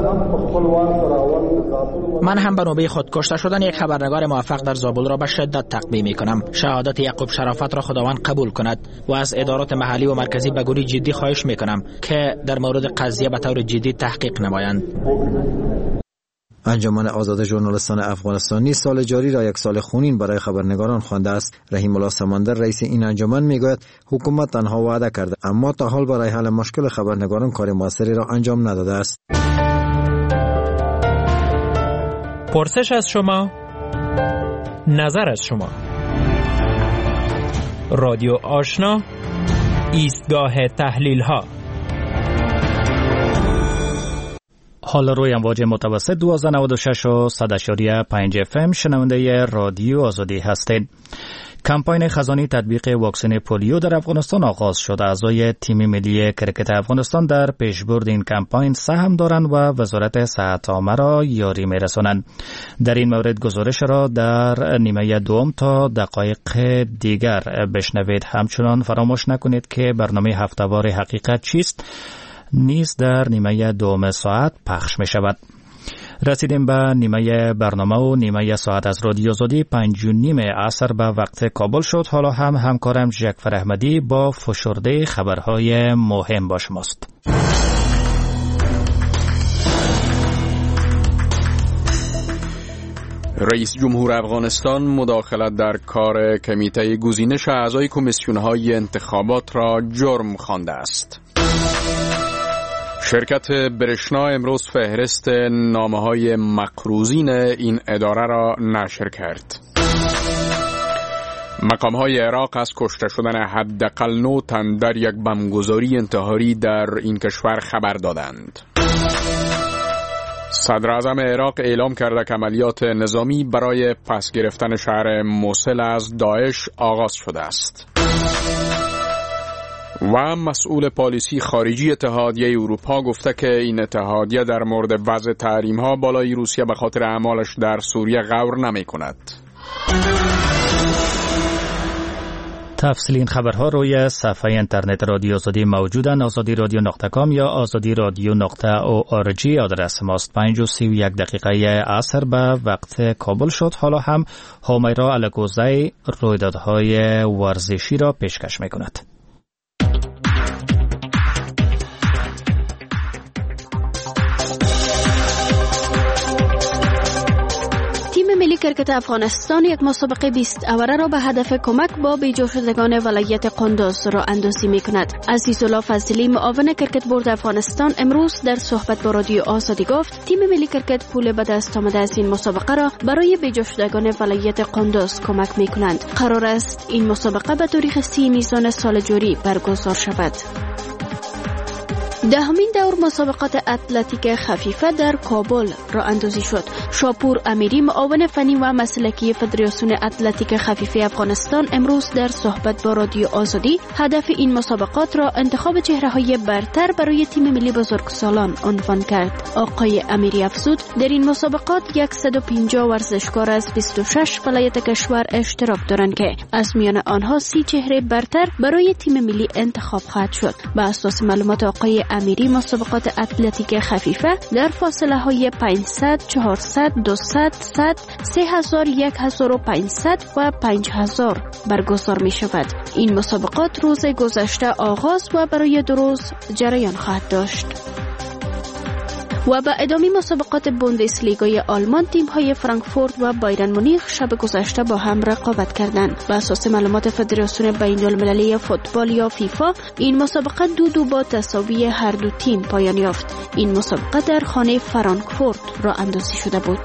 من هم به نوبه خود کشته شدن یک خبرنگار موفق در زابل را به شدت تقبیح می‌کنم. شهادت یعقوب شرافت را خداوند قبول کند و از ادارات محلی و مرکزی به گونه جدی خواهش می‌کنم که در مورد قضیه به طور جدی تحقیق نمایند. انجمن آزاد ژورنالیستان افغانستانی سال جاری را یک سال خونین برای خبرنگاران خوانده است. رحیم الله سمندر، رئیس این انجمن، میگوید حکومت تنها وعده کرده اما تا حال برای حل مشکل خبرنگاران کار موثری را انجام نداده است. پرسش از شما، نظر از شما. رادیو آشنا، ایستگاه تحلیل ها. حال روی امواج متوسط دوازده نود و شش و صد و پنج اف ام شنونده رادیو آزادی هستید. کمپاین خزانی تطبیق واکسن پولیو در افغانستان آغاز شد. اعضای تیم ملی کرکت افغانستان در پیشبرد این کمپاین سهم دارند و وزارت صحت عامه را یاری می‌رسانند. در این مورد گزارش را در نیمه دوم تا دقایق دیگر بشنوید. همچنان فراموش نکنید که برنامه هفته‌وار حقیقت چیست نیز در نیمه دوم ساعت پخش می‌شود. رسیدیم به نیمه برنامه و نیمه ساعت از رادیو آزادی پنج و نیم عصر به وقت کابل شد. حالا هم همکارم جعفر احمدی با فشرده خبرهای مهم با شماست. رئیس جمهور افغانستان مداخلت در کار کمیته گزینش اعضای کمیسیون‌های انتخابات را جرم خوانده است. شرکت برشنا امروز فهرست نامه‌های مقروضین این اداره را نشر کرد. مقام‌های عراق از کشته شدن حداقل نه تن در یک بمبگذاری انتحاری در این کشور خبر دادند. صدر اعظم عراق اعلام کرده که عملیات نظامی برای پس گرفتن شهر موصل از داعش آغاز شده است. و مسئول پالیسی خارجی اتحادیه اروپا گفته که این اتحادیه در مورد وضع تحریم‌ها بالای روسیه به خاطر اعمالش در سوریه غور نمی‌کند. تفصیل این خبرها روی صفحه اینترنت رادیو آزادی موجودن. آزادی رادیو نقطه کام یا آزادی رادیو نقطه او آر جی آدرس ماست. پنج و سی و یک دقیقه عصر به وقت کابل شد. حالا هم همیرا الگوزی رویدادهای ورزشی را پیشکش می‌کند. ملی کرکت افغانستان یک مسابقه بیست اوره را به هدف کمک با بیجا شدگان ولایت قندوز را اندازی می کند. عزیزالله فضلی معاون کرکت بورد افغانستان امروز در صحبت با رادیو آزادی گفت تیم ملی کرکت پول به دست آمده از این مسابقه را برای بیجا شدگان ولایت قندوز کمک می کنند. قرار است این مسابقه به تاریخ سی نیسان سال جاری برگزار شود. دهمین دور مسابقات اتلتیک خفیفه در کابل را اندازی شد. شاپور امیری معاون فنی و مسلکی فدراسیون اتلتیک خفیفه افغانستان امروز در صحبت با رادیو آزادی هدف این مسابقات را انتخاب چهره‌های برتر برای تیم ملی بزرگسالان عنوان کرد. آقای امیری افزود در این مسابقات صد و پنجاه ورزشکار از بیست و شش ولایت کشور اشتراک دارند که از میان آنها سی چهره برتر برای تیم ملی انتخاب خواهد شد. به اساس معلومات آقای امیری مسابقات اتلتیک خفیفه در فاصله های پانصد، چهارصد، دویست، صد، سه هزار، هزار و پانصد و پنج هزار برگزار می شود. این مسابقات روز گذشته آغاز و برای دو روز جریان خواهد داشت. و به ادامه مسابقات بوندسلیگای آلمان تیم‌های فرانکفورت و بایرن مونیخ شب گذشته با هم رقابت کردند. بر اساس معلومات فدراسیون بین‌المللی فوتبال یا فیفا این مسابقه دو دو با تساوی هر دو تیم پایان یافت. این مسابقه در خانه فرانکفورت راه اندازی شده بود.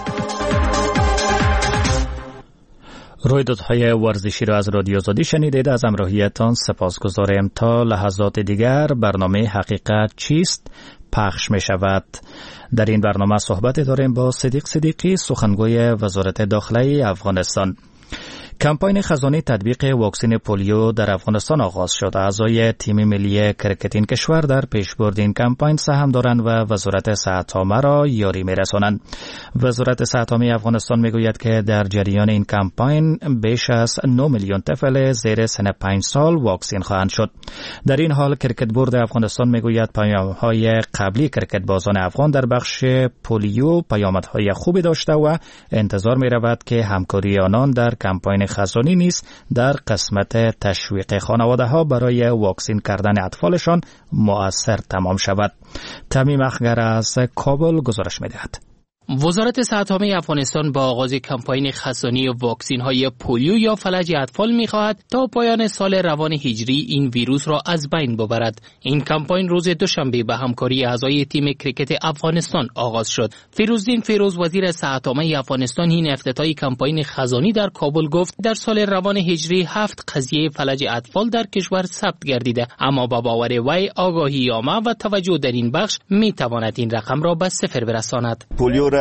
رویدادهای ورزشی را از رادیو آزادی شنیدید. از همراهیتان سپاسگزارم. تا لحظات دیگر برنامه حقیقت چیست پخش می شود. در این برنامه صحبت داریم با صدیق صدیقی، سخنگوی وزارت داخلی افغانستان. کمپاین خزانه تطبیق واکسن پولیو در افغانستان آغاز شد. اعضای تیم ملی کرکت این کشور در پیشبرد این کمپاین سهم دارند و وزارت صحت عامه را یاری می‌رسانند. وزارت صحت عامه افغانستان میگوید که در جریان این کمپاین بیش از نه میلیون طفل زیر سن پنج سال واکسن خواهند شد. در این حال کرکت بورد افغانستان میگوید پیام‌های قبلی کرکت بازان افغان در بخش پولیو پیامدهای خوبی داشته و انتظار می‌رود که همکاری آنان در کمپاین خزانی نیست در قسمت تشویق خانواده ها برای واکسین کردن اطفالشان مؤثر تمام شود. تمیم اخگر از کابل گزارش می‌دهد. وزارت صحت عامه افغانستان با آغاز کمپاین خزانی واکسین های پولیو یا فلج اطفال می‌خواهد تا پایان سال روان هجری این ویروس را از بین ببرد. این کمپاین روز دوشنبه به همکاری اعضای تیم کرکت افغانستان آغاز شد. فیروزدین فیروز وزیر صحت عامه افغانستان این افتتاح کمپاین خزانی در کابل گفت در سال روان هجری هفت قضیه فلج اطفال در کشور ثبت گردیده، اما با باور وی آگاهی عامه و توجه در این بخش می‌تواند این رقم را به صفر برساند. پولیو را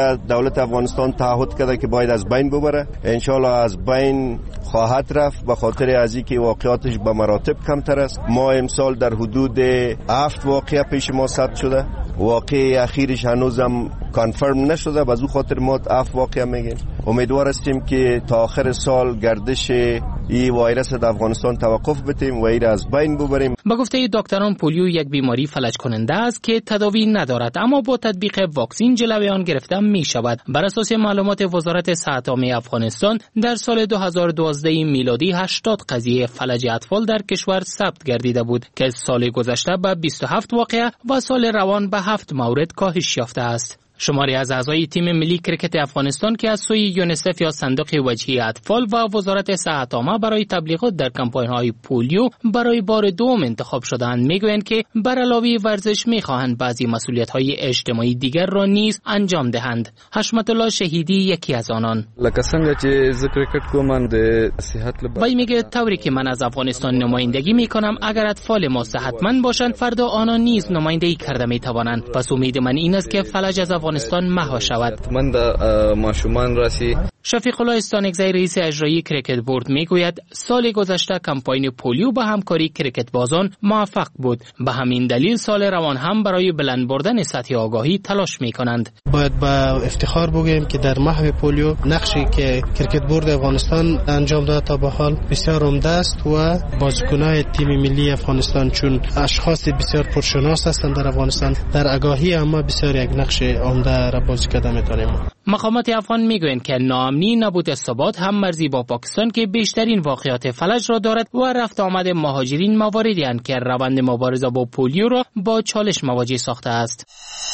را دولت افغانستان تعهد کرده که باید از بین ببره. انشالله از بین خواهد رفت به خاطر از اینکه واقعاتش به مراتب کمتر است. ما امسال در حدود هفت واقعه پیش ما ثبت شده، واقعه اخیرش هنوزم کانفرم نشده، باز او خاطر ما هفت واقعه میگیم. امیدوار هستیم که تا آخر سال گردش این ویروس در افغانستان توقف بدیم و این از بین ببریم. با گفته دکتران پولیو یک بیماری فلج کننده است که تداوی ندارد، اما با تطبیق واکسن جلوی آن گرفته می شود. بر اساس معلومات وزارت صحت عامه افغانستان در سال دو هزار و دوازده میلادی هشتاد قضیه فلج اطفال در کشور ثبت گردیده بود که سال گذشته به بیست و هفت واقعه و سال روان به هفت مورد کاهش یافته است. شماری از اعضای تیم ملی کرکت افغانستان که از سوی یونیسف یا صندوق وجهی اطفال و وزارت صحت عامه برای تبلیغات در کمپاین‌های پولیو برای بار دوم انتخاب شدند میگویند که بر علاوه ورزش میخواهند بعضی مسئولیت‌های اجتماعی دیگر را نیز انجام دهند. حشمت الله شهیدی یکی از آنان. لکه څنګه چې ز کرکټ کوم د صحت لپاره وای میگه طوری که من از افغانستان نمایندگی میکنم اگر اطفال ما صحتمند باشند فردا آنان نیز نمایندگی کرده میتوانند. پس امید من این است که فلج از افغانستان محو شود. من د ماشومان راسی شفیق الله استانکزی رئیس اجرایی کرکت بورد میگوید سال گذشته کمپاین پولیو به همکاری کرکت بازان موفق بود. به همین دلیل سال روان هم برای بلند بردن سطح آگاهی تلاش میکنند. باید با افتخار بگوییم که در محو پولیو نقشی که کرکت بورد افغانستان انجام داده تا به حال بسیار عمده است و بازیکنان تیم ملی افغانستان چون اشخاص بسیار پرشناس هستند در افغانستان در آگاهی اما بسیار یک نقش عمده را بازی کرده میتونیم. مقامات افغان میگویند که ناامنی، نبود ثبات، هم مرزی با پاکستان که بیشترین واقعات فلج را دارد و رفت آمد مهاجرین مواردی اند که روند مبارزه با پولیو را با چالش مواجه ساخته است.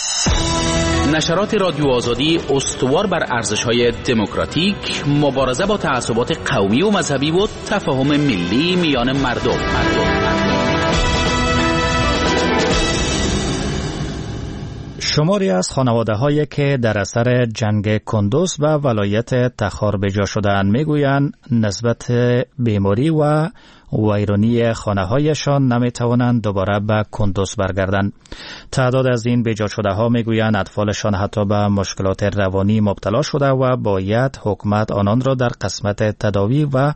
نشرات رادیو آزادی استوار بر ارزش‌های دموکراتیک، مبارزه با تعصبات قومی و مذهبی و تفاهم ملی میان مردم. مردم. شماری از خانواده هایی که در اثر جنگ کندوز و ولایت تخار به جا شدند میگویند نسبت بیماری و ویرانی خانه هایشان نمی توانند دوباره به کندوز برگردند. تعداد از این به جا شده ها میگویند اطفالشان حتی به مشکلات روانی مبتلا شده و باید حکومت آنان را در قسمت تداوی و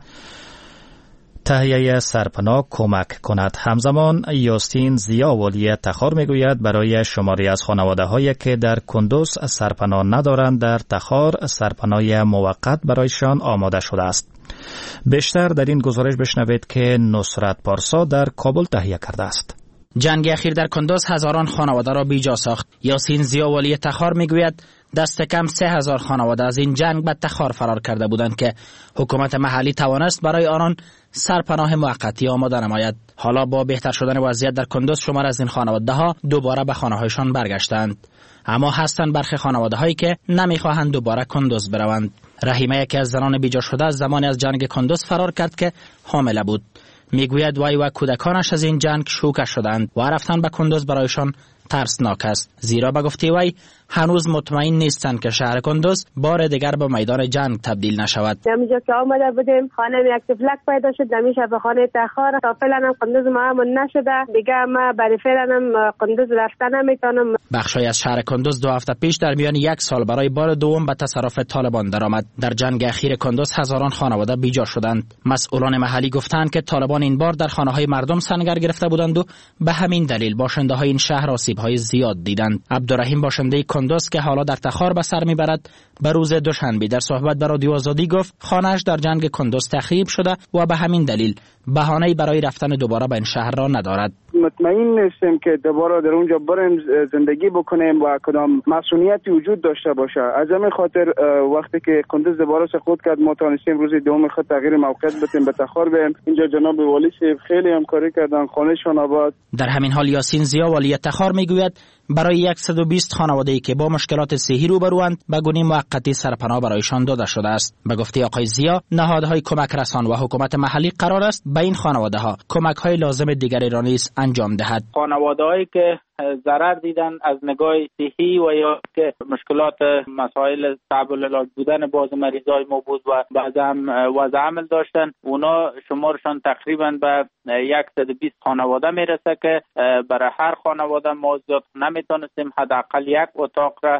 تهیه سرپناه کمک کند. همزمان یاستین زیا والی تخار میگوید برای شماری از خانواده هایی که در کندوز سرپناه ندارند در تخار سرپناه موقت برایشان آماده شده است. بیشتر در این گزارش بشنوید که نصرت پارسا در کابل تهیه کرده است. جنگ اخیر در کندوز هزاران خانواده را بیجا ساخت. یاسین زیا والی تخار میگوید دست کم سه هزار خانواده از این جنگ به تخار فرار کرده بودند که حکومت محلی توانست برای آنان سرپناه موقتی آماده نماید. حالا با بهتر شدن وضعیت در کندوز شمار از این خانواده ها دوباره به خانه هایشان برگشتند، اما هستند برخی خانواده هایی که نمیخواهند دوباره کندوز بروند. رحیمه یکی از زنان بیجا شده از زمانی از جنگ کندوز فرار کرد که حامله بود. میگوید وی و کودکانش از این جنگ شوکه شدند و رفتن به کندوز برایشان ترسناک است، زیرا به گفته وی هنوز مطمئن نیستند که شهر کندوز بار دیگر به میدان جنگ تبدیل نشود. همینجا که آمده بودیم خانه یک تفلک پیدا شد، همیشه به خانه تخار تا فعلا هم کندوز ما نشده، دیگه ما برای فعلا هم کندوز رفتن نمیتونم. بخشی از شهر کندوز دو هفته پیش در میان یک سال برای بار دوم به تصرف طالبان درآمد. در جنگ اخیر کندوز هزاران خانواده بیجا شدند. مسئولان محلی گفتند که طالبان این بار در خانه‌های مردم سنگر گرفته بودند و به همین دلیل باشنده‌های این شهر آسیب‌های زیاد دیدند. عبدالرحیم باشنده کندوز که حالا در تخار به سر میبرد به روز دوشنبه در صحبت با رادیو آزادی گفت خانه‌اش در جنگ کندوز تخریب شده و به همین دلیل بهانه‌ای برای رفتن دوباره به این شهر را ندارد. مطمئن نیستیم که دوباره در اونجا بریم زندگی بکنیم و کدام مسئولیتی وجود داشته باشه. از همین خاطر وقتی که کندوز دوباره سقوط کرد ما تونستیم روز دوم خود تغییر موقعیت بدیم به تخار بریم. اینجا جناب والی خیلی همکاری کردن، خانه‌شان آباد. در همین حال یاسین زیا والی تخار میگوید برای صد و بیست خانواده‌ای که با مشکلات صحی روبروند به گونه موقتی سرپناه برایشان داده شده است. به گفته آقای زیا نهادهای کمک رسان و حکومت محلی قرار است به این خانواده‌ها کمک‌های لازم دیگری را نیز انجام دهد. خانواده‌هایی که ضرر دیدن از نگاه صحی و یا که مشکلات مسائل صعب العلاج بودن باز مریضای ما بود و بعض هم وضع عمل داشتن، اونا شمارشان تقریبا به صد و بیست خانواده میرسه که برای هر خانواده ما زیاد نمیتونستیم حداقل یک اتاق را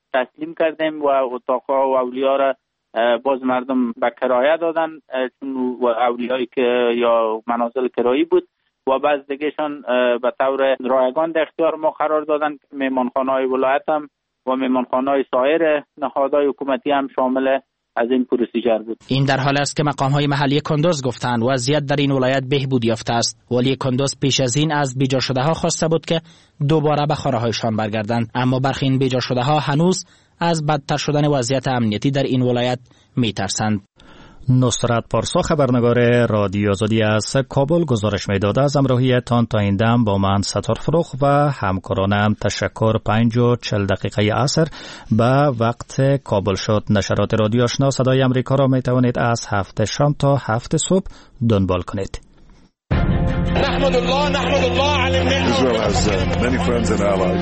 تسلیم کردیم و اتاقها و اولیا را باز مردم به کرایه دادن، چون اولیایی که یا منازل کرایی بود و بعض دیگهشان به طور رایگان در اختیار ما قرار دادن. مهمانخانه‌های ولایت هم و مهمانخانه‌های سایر نهادهای حکومتی هم شامل از این پروسیجر بود. این در حال است که مقام‌های محلی کندوز گفتند وضعیت در این ولایت بهبود یافته است. ولی کندوز پیش از این از بیجا شده ها خواسته بود که دوباره به خانه‌هایشان برگردند، اما برخی این بیجا شده ها هنوز از بدتر شدن وضعیت امنیتی در این ولایت می‌ترسند. نصرت پارسا خبرنگار رادیو آزادی از کابل گزارش می‌داد. از همراهیتان تا این دم با من ستار فروخ و همکارانم تشکر. پنج و چل دقیقه عصر به وقت کابل شد. نشرات رادیو آشنا صدای امریکا را می‌توانید از هفت شام تا هفت صبح دنبال کنید. نحمد الله نحمد الله على النعمة. Israel has uh, many friends and allies.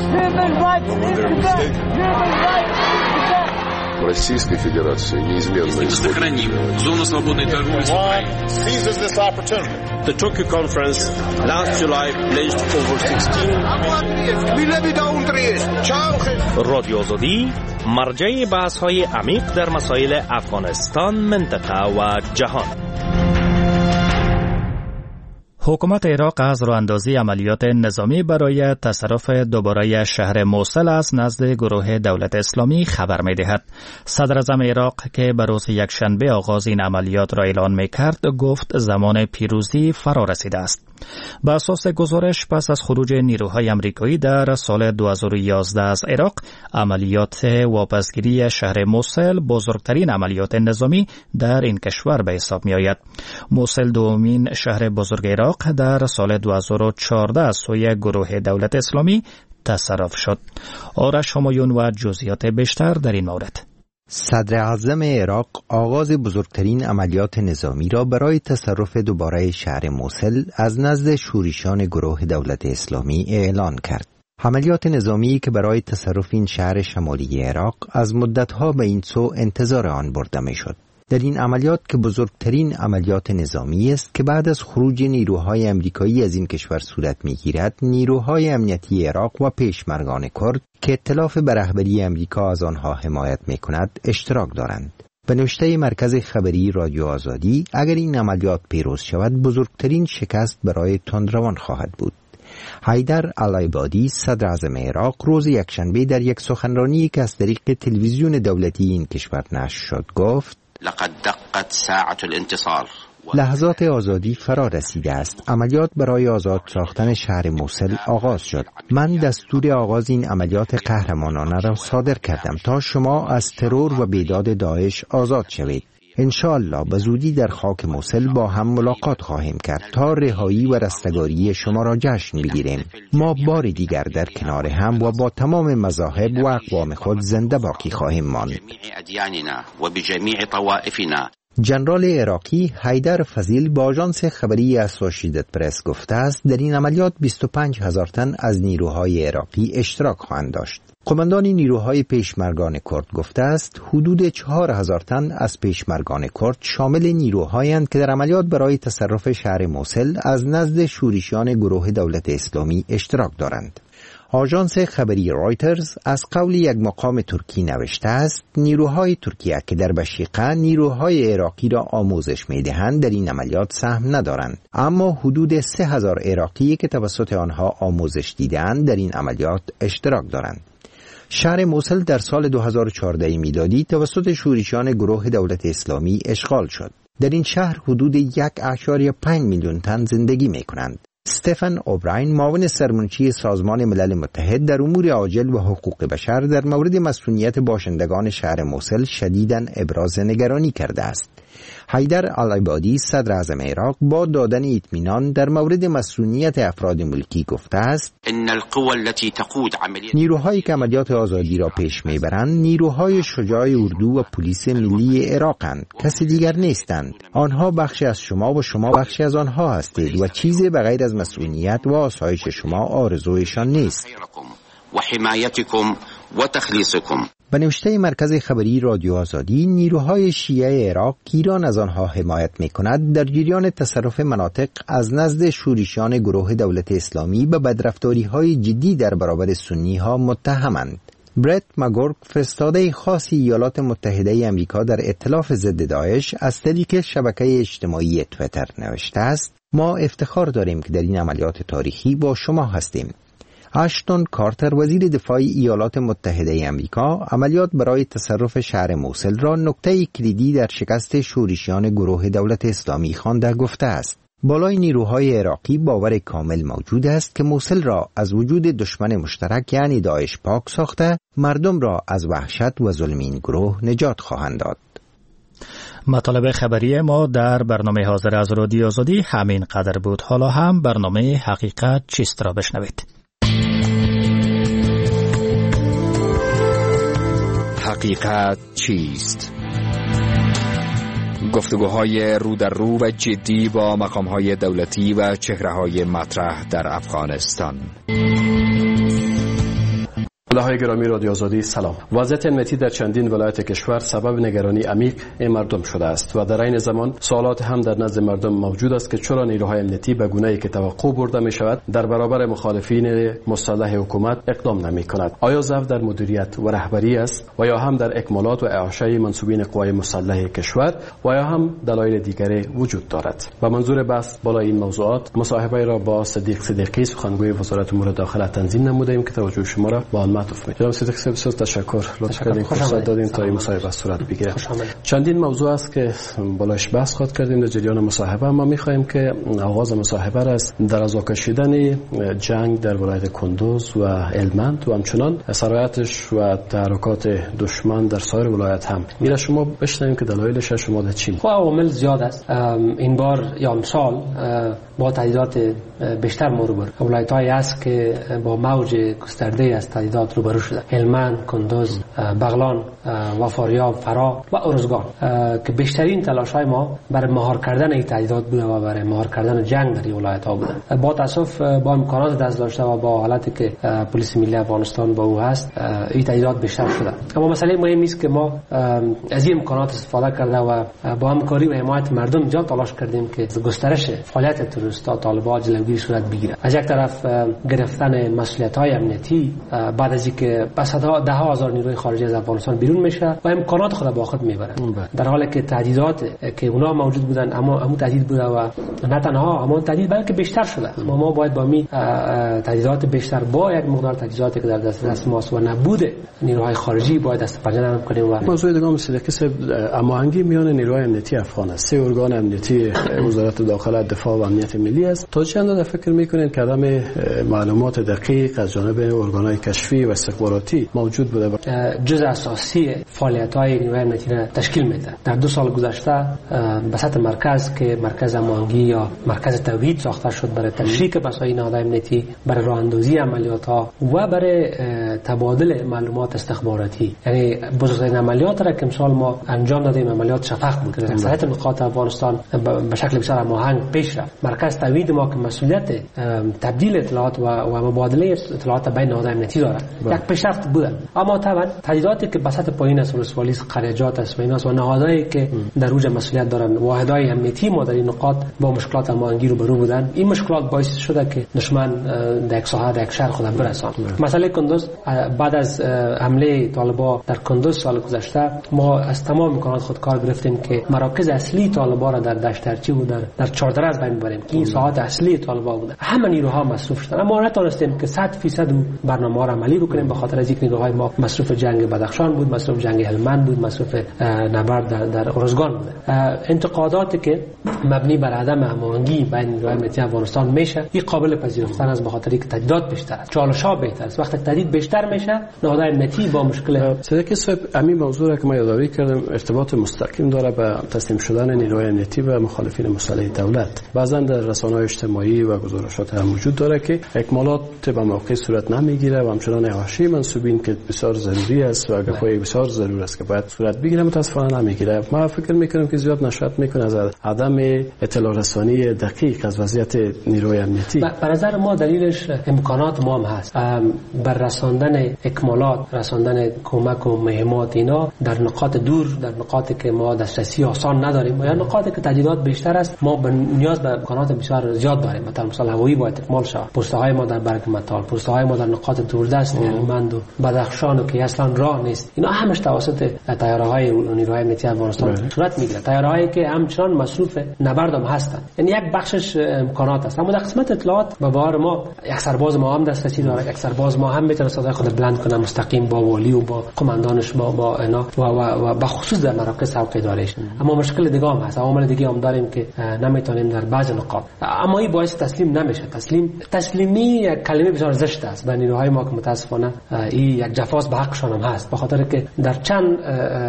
Российской Федерации неизменно сохраним зону свободной торговли с Украиной. Seizes this opportunity. The Tokyo conference last July pledged over sixteen. رادیو آزادی مرجع بحث‌های عمیق در مسائل افغانستان، منطقه و جهان. حکومت عراق از راه‌اندازی عملیات نظامی برای تصرف دوباره شهر موصل از نزد گروه دولت اسلامی خبر می‌دهد. صدر اعظم عراق که به روز یکشنبه آغاز این عملیات را اعلان می‌کرد، گفت زمان پیروزی فرا رسیده است. بر اساس گزارش پس از خروج نیروهای آمریکایی در سال دو هزار و یازده از عراق، عملیات واپسگیری شهر موصل بزرگترین عملیات نظامی در این کشور به حساب می‌آید. موصل دومین شهر بزرگ عراق در سال دو هزار و چهارده از سوی گروه دولت اسلامی تصرف شد. آرش همایون و جزئیات بیشتر در این مورد. صدر اعظم عراق آغاز بزرگترین عملیات نظامی را برای تصرف دوباره شهر موصل از نزد شورشیان گروه دولت اسلامی اعلان کرد. عملیات نظامی که برای تصرف این شهر شمالی عراق از مدتها به این سو انتظار آن برده می شد. در این عملیات که بزرگترین عملیات نظامی است که بعد از خروج نیروهای امریکایی از این کشور صورت می‌گیرد، نیروهای امنیتی عراق و پیشمرگان کرد که ائتلاف به رهبری امریکا از آنها حمایت می‌کند اشتراک دارند. به نوشته مرکز خبری رادیو آزادی، اگر این عملیات پیروز شود بزرگترین شکست برای تندروان خواهد بود. حیدر العبادی صدر اعظم عراق روز یکشنبه در یک سخنرانی که از طریق تلویزیون دولتی این کشور نشر شد گفت: لقد دقت ساعة الانتصار. لحظات آزادی فرا رسیده است. عملیات برای آزاد ساختن شهر موصل آغاز شد. من دستور آغاز این عملیات قهرمانانه را صادر کردم تا شما از ترور و بیداد داعش آزاد شوید. انشاءالله به زودی در خاک موصل با هم ملاقات خواهیم کرد تا رهایی و رستگاری شما را جشن بگیریم. ما بار دیگر در کنار هم و با تمام مذاهب و اقوام خود زنده باقی خواهیم ماند. جنرال عراقی حیدر فضیل با آژانس خبری اسوشییتد پرس گفته است در این عملیات بیست و پنج هزار تن از نیروهای عراقی اشتراک خواهند داشت. قماندان نیروهای پیشمرگان کرد گفته است حدود چهار هزار تن از پیشمرگان کرد شامل نیروهایند که در عملیات برای تصرف شهر موصل از نزد شورشیان گروه دولت اسلامی اشتراک دارند. آژانس خبری رایترز از قول یک مقام ترکی نوشته است نیروهای ترکیه که در بشیقه نیروهای عراقی را آموزش می‌دهند در این عملیات سهم ندارند، اما حدود سه هزار عراقی که توسط آنها آموزش دیدند در این عملیات اشتراک دارند. شهر موصل در سال دو هزار و چهارده میلادی توسط شورشیان گروه دولت اسلامی اشغال شد. در این شهر حدود یک و پنج میلیون تن زندگی می‌کنند. استفن اوبراین معاون سرمنشی سازمان ملل متحد در امور عاجل و حقوق بشر در مورد مسئولیت باشندگان شهر موصل شدیداً ابراز نگرانی کرده است. حیدر العبادی صدر اعظم عراق با دادن اطمینان در مورد مسئولیت افراد ملکی گفته است نیروهایی که عملیات آزادی را پیش میبرند نیروهای شجاع اردو و پلیس ملی عراقند، کسی دیگر نیستند. آنها بخشی از شما و شما بخشی از آنها هستید و چیزی بغیر از مسئولیت و آسایش شما آرزویشان نیست. و حمایتکم و تخلیصکم. به نوشته مرکز خبری رادیو آزادی، نیروهای شیعه عراق که ایران از آنها حمایت می‌کند در جریان تصرف مناطق از نزد شورشیان گروه دولت اسلامی به بدرفتاری‌های جدی در برابر سنی‌ها متهمند. برت مگورک، فرستاده خاص ایالات متحده آمریکا در ائتلاف ضد داعش، از طریق شبکه اجتماعی توییتر نوشته است: ما افتخار داریم که در این عملیات تاریخی با شما هستیم. اشتون کارتر، وزیر دفاع ایالات متحده آمریکا، عملیات برای تصرف شهر موصل را نکته کلیدی در شکست شورشیان گروه دولت اسلامی خوانده گفته است. بالای نیروهای عراقی باور کامل موجود است که موصل را از وجود دشمن مشترک یعنی داعش پاک ساخته، مردم را از وحشت و ظلم این گروه نجات خواهند داد. مطالب خبری ما در برنامه حاضر از رادیو آزادی همین قدر بود. حالا هم برنامه حقیقت چیست را بشنوید. حقیقت چیست؟ گفتگوهای رو در رو و جدی با مقامهای دولتی و چهره‌های مطرح در افغانستان. های گرامی رادیو آزادی سلام. وضعیت امنیتی در چندین ولایت کشور سبب نگرانی عمیق مردم شده است و در این زمان سوالات هم در نزد مردم موجود است که چرا نیروهای امنیتی به گونه‌ای که توقع برده می شود در برابر مخالفین مسلح حکومت اقدام نمی کند؟ آیا ضعف در مدیریت و رهبری است و یا هم در اکمالات و اعاشه منصوبین قوای مسلح کشور و یا هم دلایل دیگری وجود دارد؟ و منظور بحث بالای این موضوعات مصاحبه را با صدیق صدیقی، سخنگوی وزارت امور داخله تنظیم نمودیم که توجه شما را با آن جناب صدیق صاحب بسیار تشکر، لطف کردین فرصت دادین تا این مصاحبه صورت بگیره. چندین موضوع است که بالاش بحث خواهد کردیم در جریان مصاحبه. ما می‌خواهیم که آغاز مصاحبه را از در از کشیدن جنگ در ولایت کندوز و هلمند و همچنان سرایتش و تحرکات دشمن در سایر ولایت هم میره شما بشنویم که دلایلش شما در چی؟ خب عوامل زیاد است. این بار یا امسال با تهدیدات بیشتر روبرو ولایت‌هایی است که با موج گسترده از تهدیدات روبرو شده: هلمند، کندوز، بغلان و فاریاب، فرا و ارزگان که بیشترین تلاش‌های ما برای مهار کردن این تهدیدات بوده و برای مهار کردن جنگ در این ولایت‌ها بوده. با تاسف با امکانات دست داشته و با حالتی که پلیس ملی افغانستان با او هست، این تهدیدات بیشتر شده. اما مسئله مهم است که ما از این امکانات استفاده کرده و با همکاری و حمایت مردم جا تلاش کردیم که گسترش فعالیت تروریست‌ها طالبان جلوگیری صورت بگیره. از یک طرف گرفتن مسئولیت‌های امنیتی بعد از اینکه بس ده ها هزار نیروی خارجی از افغانستان بیرون میشه و امکانات خود با خود میبرن، در حالی که تهدیدات که اونا موجود بودن اما همون تهدید بوده و نه تنها همون تهدید بلکه بیشتر شده. ما ما باید با می تهدیدات بیشتر با یک مقدار تجهیزاتی که در دست دست ماست و نبود نیروهای خارجی باید دست پنجه نرم کنیم. و موضوع دیگه هم صدیقی صاحب، هماهنگی میان نیروهای امنیتی افغان است. سه ارگان امنیتی وزارت داخله، دفاع و امنیت ملی است. تا چند اندازه فکر میکنین که عدم معلومات دقیق از جانب ارگان‌های کشفی و استخباراتی موجود بوده؟ جزء اساسی فعالیت‌های نیروهای امنیتی را تشکیل میده. در دو سال گذشته به سطح مرکز که مرکز هماهنگی یا مرکز توحید ساخته شد برای تشریک مسائل نهادهای امنیتی، برای راهاندازی عملیات‌ها و برای تبادل معلومات استخباراتی. یعنی بزرگترین عملیات را که امسال ما انجام دادیم عملیات شفق بود. در اکثریت نقاط افغانستان به شکل بسیار هماهنگ پیش رفت. مرکز توحید ما که مسئولیت تبدیل اطلاعات و مبادله اطلاعات بین نهادهای امنیتی داره، یک پیشرفت بوده. اما طبعا تهدیداتی که بساط پایین است، ولسوالی، قریجات است و ایناست و نهادهایی که در اوج مسئولیت دارن، واحدهای امنیتی ما در این نقاط با مشکلات هماهنگی روبرو بودن. این مشکلات باعث شده که دشمن در یک ساحه در یک شهر خود برساند. مسئله کندوز، بعد از حمله طالبان در کندوز سال گذشته ما از تمام امکانات خود کار گرفتیم که مراکز اصلی طالبان را در دشترچی و در در چادر از بین ببریم که این ساحات اصلی طالبان بوده. همه نیروها مصروف شدن اما نتونستیم که صد درصد برنامه را عملی بکنیم، به خاطر از اینکه نیروهای ما مصروف جنگ بدخشان بود، مصروف جنگ هلمند بود، مصروف نبرد در, در ارزگان بود. انتقاداتی که مبنی بر عدم هماهنگی بین نیروهای امنیتی افغانستان میشه، این قابل پذیرفتن است به خاطر اینکه تهدیدات بیشتر است، چالش‌ها بهتر است. وقتی تهدید بیشتر میشه، نهادهای امنیتی با مشکل صدیقی صاحب، همین موضوع را که ما یادآوری کردم ارتباط مستقیم داره به تسلیم شدن نیروهای امنیتی و مخالفین مسلح دولت. بعضا در رسانه‌های اجتماعی و گزارشات هم وجود داره که اکمالات به موقع صورت نمیگیره و همچنان احاشی منسوبین که بسیار ضروری است و گپای بسیار ضروری است که باید صورت بگیره متاسفانه نمیگیره. ما فکر میکنیم که زیاد نشاط میکنه از عدم اطلاع رسانی دقیق از وضعیت نیروی امنیتی. به نظر ما دلیلش امکانات ما هم هست بر رساندن اکمالات، رساندن کمک و مهمات اینا در نقاط دور، در نقاطی که ما دسترسی آسان نداریم یا نقاطی که تجهیزات بیشتر است، ما نیاز به امکانات بسیار زیاد داریم. مثلا مثلا هوایی باید اکمال شود، پست‌های ما در برگ متال، پست‌های ما در نقاط دوردست هلمند و بدخشان و که اصلا راه نیست، اینا همش توسط تیاره‌های نیروهای امنیتی افغانستان صورت میگیره. تیارهایی که همچنان مصروف نبردم هستن، یعنی یک بخشش امکانات است، اما در قسمت اطلاعات به بار ما یک سرباز ما هم دسترسی داره، یک سرباز ما هم میتونه صدای خود بلند کنه مستقیم با والی و با قماندانش با با اینا و و به خصوص در مراکز څوکیداریش. اما مشکل دیگه هم هست، عوامل دیگه هم داریم که نمیتونیم در بعض نقاط، اما این باعث تسلیم نمیشه. تسلیم تسلیمی یک کلمه بسیار زشت است به نیروهای ما که متاسفانه این یک جفاست به حقشان هم هست، به خاطر که در چند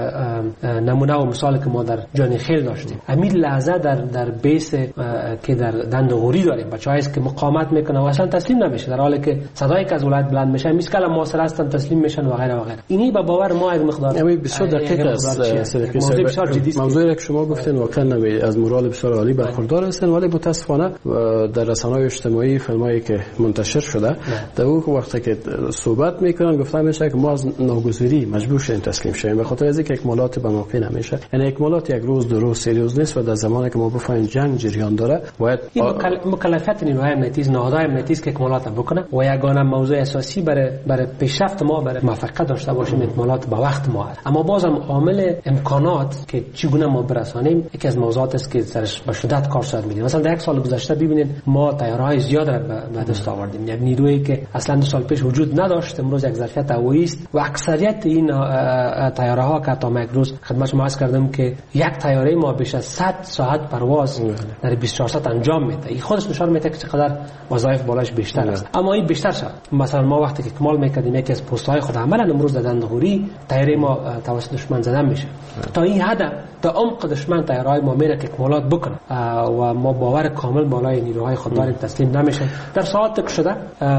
نمونه و مثالی که ما در جانخیل داشتیم، همین لحظه در در بیس که در دندغوری داریم بچه‌هایی که مقاومت میکنن و اصلا تسلیم نمیشه، در حالی که صدایی که از ولایت بلند میشه میسکل موثر هستن تسلیم میشن و غیره و غیره. اینی به باور ما یک مقدار همین بسیار دقیق است. موضوع بسیار جدی است. موضوعی که شما گفتین واقعا نمی از مورال بسیار عالی برخوردار هستن، ولی متاسفانه در رسانه‌های اجتماعی فیلمایی که منتشر شده در اون وقتی که صحبت میکنن گفتن میشه که ما از ناگزیری مجبور شدیم تسلیم شیم به خاطر از اینکه اکمالات به موقع نمیشه. یعنی اکمالات یک روز دو روز سه روز نیست و در زمانی که ما بفهمیم جنگ جریان داره باید این مکلفیت نیروهای امنیتی نهادهای امنیتی که اکمالات بکنه و یگانه موضوع اساسی برای برای پیشرفت ما برای موفقیت داشته باشیم اکمالات به وقت ما هست. اما بازم عامل امکانات که چگونه ما برسانیم یکی از موضوعات است که سرش به شدت کار صورت میگیره. مثلا در یک سال گذشته ببینید ما تیارهای زیاد را به دست آوردیم، یک نیرویی که اصلا دو سال پیش وجود نداشت امروز یک ظرفیت هوایی است و اکثریت این تیارها که تا یک روز خدمت شما عرض کردم که یک تیاره ما بیش از صد ساعت پرواز در بیست و چهار ساعت انجام میده. این خودش نشان میده که چقدر وظایف بالاش بیشتر است. اما این بیشتر شد. مثلا ما وقتی که کمال میکردیم یکی از پست‌های خود عملا امروز در دندغوری تیاره ما توسط دشمن زدن میشه. تا این حد تا عمق دشمن تیارهای ما میره که اکمالات بکنه و ما باور کامل بالای نیروهای خود داریم تسلیم نمیشه. در ساعت که شده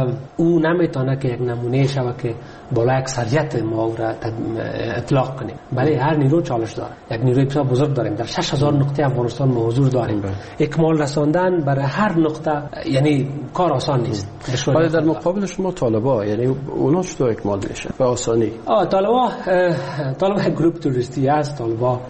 او نمیتونه که یک نمونه شوه که بالای اکثریت ما را اطلاق کنیم. بله هر نیرو چالش داره. یک نیروی بسیار بزرگ داریم، در شش هزار نقطه افغانستان ما حضور داریم. اکمال رساندن برای هر نقطه یعنی کار آسان نیست. ولی در مقابل شما طالبا یعنی اونا چطور اکمال میشه به آسانی؟ آه طالبا طالبا گروپ توریستی است. طالبا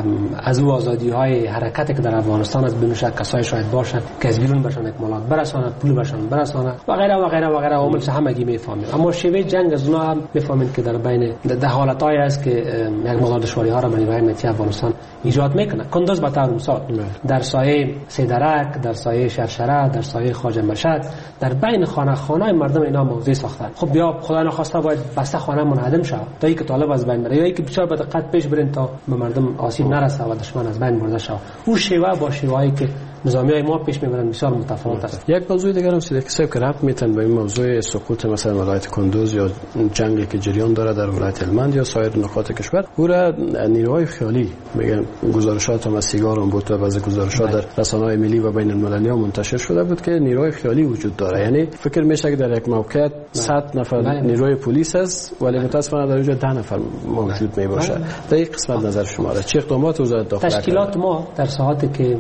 از او آزادی های حرکتی که در افغانستان از بینوش کسای شاید باشن که از بیرون باشن اکمالات برسانن، پول باشن برسانن و غیره و غیره و غیره عوامل همگی میفهمیم. اما شیوه جنگ از اونها هم میفهمیم که در بین ده حالتایی است که یک مقدار دشواری ها را نیروهای امنیتی افغانستان ایجاد میکنه. کندوز به طور مثال در سایه سیدرک، در سایه شرشره، در سایه خواجه مشهد، در بین خانه خانه مردم اینا موضع ساختن. خب بیا خدا نخواسته باید بسته خانه منهدم شود تا اینکه طالب از بین بره یا اینکه بسیار به دقت پیش برین تا به مردم آسیب نرسه و دشمن از بین برده شود. اون شیوه با شیوهایی که نظامیای ما پیش میبرن بسیار متفاوت است. یک موضوع دیگه هم سیده که که ربط میتن به این موضوع سقوط مثلا ولایت کندوز یا جنگی که جریان داره در ولایت هلمند یا سایر نقاط کشور، او را نیروهای خیالی میگن. گزارشات هم از سیگار هم بود و بعضی گزارشات در رسانه‌های ملی و بین المللی هم منتشر شده بود که نیروهای خیالی وجود داره. یعنی فکر میشه که در یک موقعیت صد نفر نیروی پلیس است ولی متاسفانه در اونجا ده نفر موجود می باشه. در این قسمت نظر شما را چه اقدامات وزارت داخله تشکیلات ما در ساعاتی که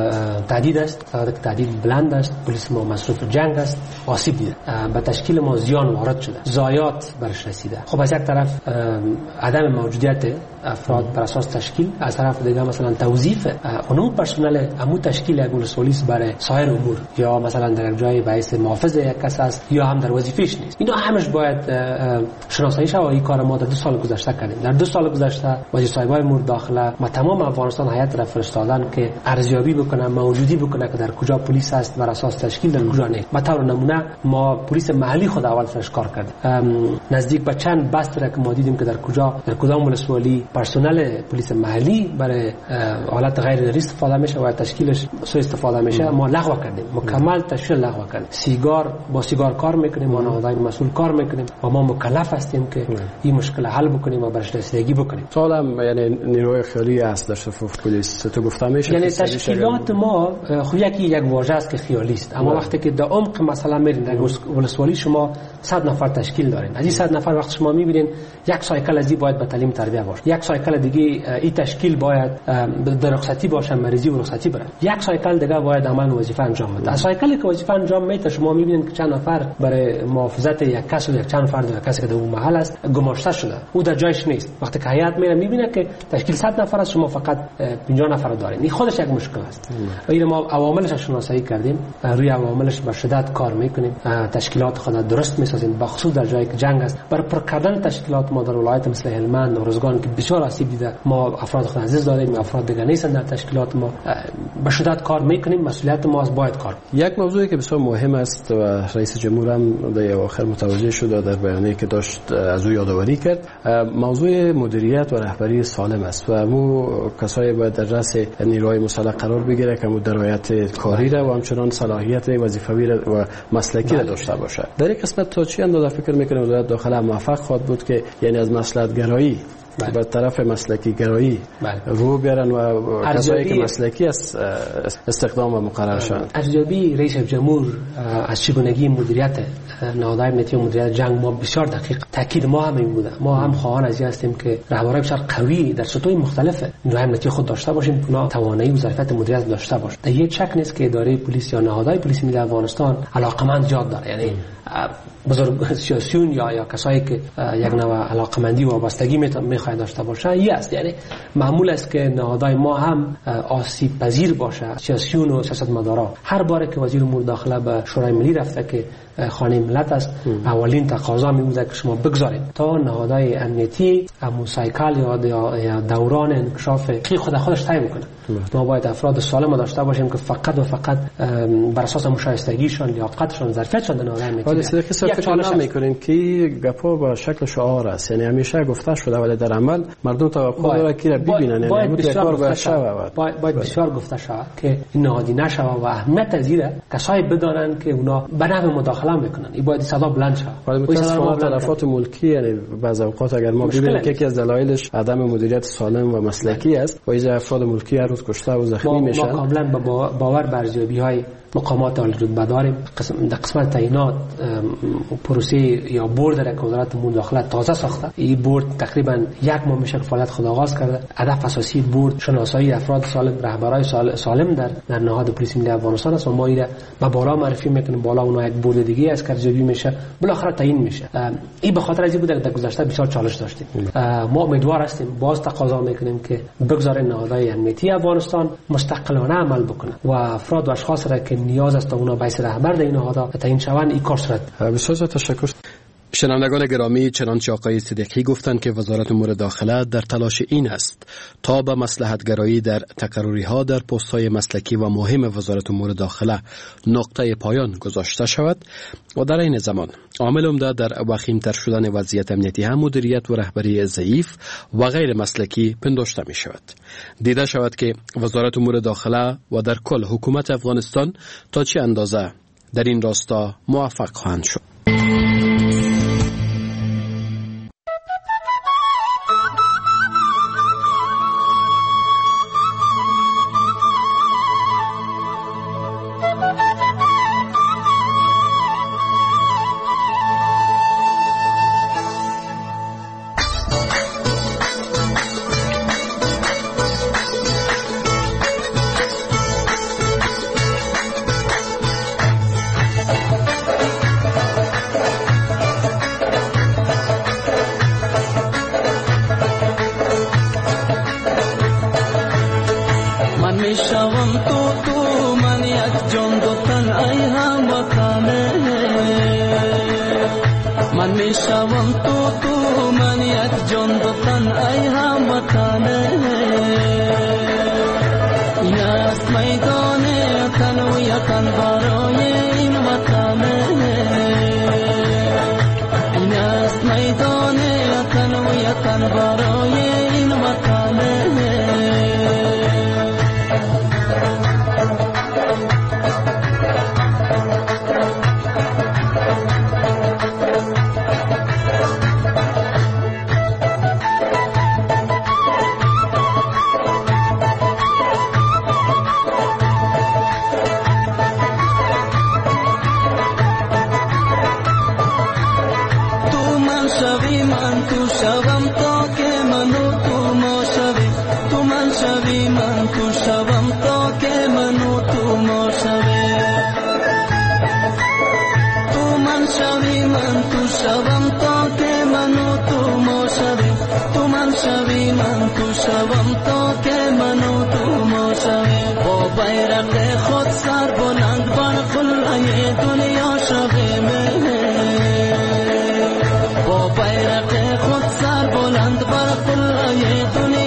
تعدید است، ساعاتی که تعدید بلند است، پلیس ما مصروف جنگ است، آسیب دیده. به تشکیل ما زیان وارد شده، ضایعات برش رسیده. خب از یک طرف عدم موجودیت افراد بر اساس تشکیل، از طرف دیگه مثلا توظیف اونم پرسنل امو تشکیل یک ولسوالیس برای سایر امور یا مثلا در جای باعث محافظ یک کس است یا هم در وظیفه‌اش نیست. اینا همش باید شناسایی شود. این کار ما در دو سال گذشته کردیم. در دو سال گذشته وزیر صاحبای امور داخله ما تمام افغانستان هیئت را فرستادن که ارزیابی بکنه، موجودی بکنه که در کجا پلیس است بر اساس تشکیل، در کجا نه. به طور نمونه ما پلیس محلی خود اول فرش کار کردیم. نزدیک به چند بست را که ما دیدیم که در کجا در کدام ولسوالی پرسنل پلیس محلی برای حالت غیر ضروری استفاده میشه و تشکیلش سوء استفاده میشه، ما لغو کردیم. مکمل تشکیل لغو کردیم. سیگار با سیگار کار میکنیم، ما نهادهای مسئول کار میکنیم و ما مکلف هستیم که این مشکل حل بکنیم و برش رسیدگی بکنیم. سوالم یعنی نیروی خیالی است در صفوف پلیس تو گفتم میشه یعنی تشکیلات ما خو یکی یک واژه است که خیالی است، اما وقتی که در عمق مثلا میرین در ولسوالی شما صد نفر تشکیل دارین، از این صد نفر وقت شما میبینین یک سایکل از این باید به تعلیم تربیت باشه، یک یک سایکل دیگه این تشکیل باید در رخصتی باشه، مریضی و رخصتی بره، یک سایکل دیگه باید عمل وظیفه انجام بده. از سایکلی که وظیفه انجام میده شما میبینید که چند نفر برای محافظت یک کس و یک چند فرد یک کسی که در اون محل است گماشته شده، او در جایش نیست. وقتی که هیئت میره میبینه که تشکیل صد نفر است، شما فقط پنجاه نفر دارین، این خودش یک مشکل است. و این ما عواملش شناسایی کردیم، روی عواملش به شدت کار میکنیم، تشکیلات خود درست میسازیم، بخصوص در جایی که جنگ است. برای پر کردن تشکیلات ما در ولایت مثل هلمند و روزگان که بسیار آسیب دیده، ما افراد خود عزیز داریم، افراد دیگه نیستن در تشکیلات ما، به شدت کار میکنیم. مسئولیت ما است، باید کار. یک موضوعی که بسیار مهم است و رئیس جمهور هم در آخر متوجه شد در بیانیه‌ای که داشت از او یادآوری کرد، موضوع مدیریت و رهبری سالم است و مو کسایی باید در رأس نیروهای مسلح قرار بگیره که مو درایت کاری را و همچنان صلاحیت وظیفوی و مسلکی را داشته باشه. در این قسمت تا چی اندازه فکر میکنیم وزارت داخله موفق خواهد بود که یعنی از مصلحت گرایی به طرف مسلکی گرایی رو بیارن و کسایی که مسلکی است استخدام و مقرر شدن؟ ارزیابی رئیس جمهور از چگونگی مدیریت نهادهای امنیتی و مدیریت جنگ ما بسیار دقیق. تاکید ما هم این بوده، ما هم خواهان از این هستیم که رهبرای بسیار قوی در سطوح مختلف نیروهای امنیتی خود داشته باشیم، اونا توانایی و ظرفیت مدیریت داشته باشند. در یک شک نیست که اداره پلیس یا نهادهای پلیس ملی افغانستان علاقمند زیاد داره، یعنی بزرگ سیاسیون یا یا کسایی که یک نوع علاقمندی و وابستگی میخواد داشته باشه این است. یعنی معمول است که نهادهای ما هم آسیب پذیر باشه. سیاسیون و سیاستمدارا هر باره که وزیر امور داخله به شورای ملی رفته که خانه ملت است، اولین تقاضا میبوده که شما بگذارید تا نهادهای امنیتی همون سایکل یا دوران انکشاف کی خود خودش تعیین کنه. ما باید افراد سالم داشته باشیم که فقط و فقط بر اساس مشایستگیشان، لیاقتشان، ظرفیتشان در نهادهای امنیتی یک چالش میکنین که گپا با شکل شعار است، یعنی همیشه گفته شده ولی در عمل مردم توقع داره که را ببینن، یعنی یک کار باید شود، باید بسیار گفته شود که این نهادی نشود و اهمیت از این کسایی بدانند که اونا به نحو مداخله میکنن. این باید صدا بلند شود. متأسفانه تلفات ملکی یعنی بعض اوقات اگر ما ببینیم که یکی از دلایلش عدم مدیریت سالم و مسلکی است و این افراد ملکی هر روز کشته و زخمی میشن. ما کاملا باور بر ارزیابی‌های مقامات عالی رتبه داریم. در قسمت تعیینات پروسه یا بورد را که وزارت امور داخله تازه ساخته، این بورد تقریبا یک ماه میشه که فعالیت خود آغاز کرده. هدف اساسی بورد شناسایی افراد سالم، رهبرای سالم در در نهاد پلیس ملی افغانستان است و ما این به بالا معرفی میکنیم. بالا اونها یک بورد دیگه از که ارزیابی میشه، بالاخره تعیین میشه. این به خاطر از این بوده که در گذشته بسیار چالش داشتیم. ما امیدوار هستیم، باز تقاضا میکنیم که بگذارین نهادهای امنیتی افغانستان مستقلانه عمل بکنه و افراد و اشخاص را که نیاز است اونا باعث رهبر در این نهادها تعیین شوند این کار صورت. بسیار تشکر. شنوندگان گرامی، چنانچه آقای صدیقی گفتند که وزارت امور داخله در تلاش این است تا به مصلحت‌گرایی در تقرری‌ها در پست‌های مسلکی و مهم وزارت امور داخله نقطه پایان گذاشته شود و در این زمان عامل عمده در وخیم‌تر شدن وضعیت امنیتی هم مدیریت و رهبری ضعیف و غیر مسلکی پنداشته می شود. دیده شود که وزارت امور داخله و در کل حکومت افغانستان تا چه اندازه در این راستا موفق خواهند شد. شوی من تو شوم تا که منو تو تو شوم تا که منو تو ما شویم با بیرق خود سر بلند بر قلعه دنیا شویم با بیرق خود سر بلند بر قلعه دنیا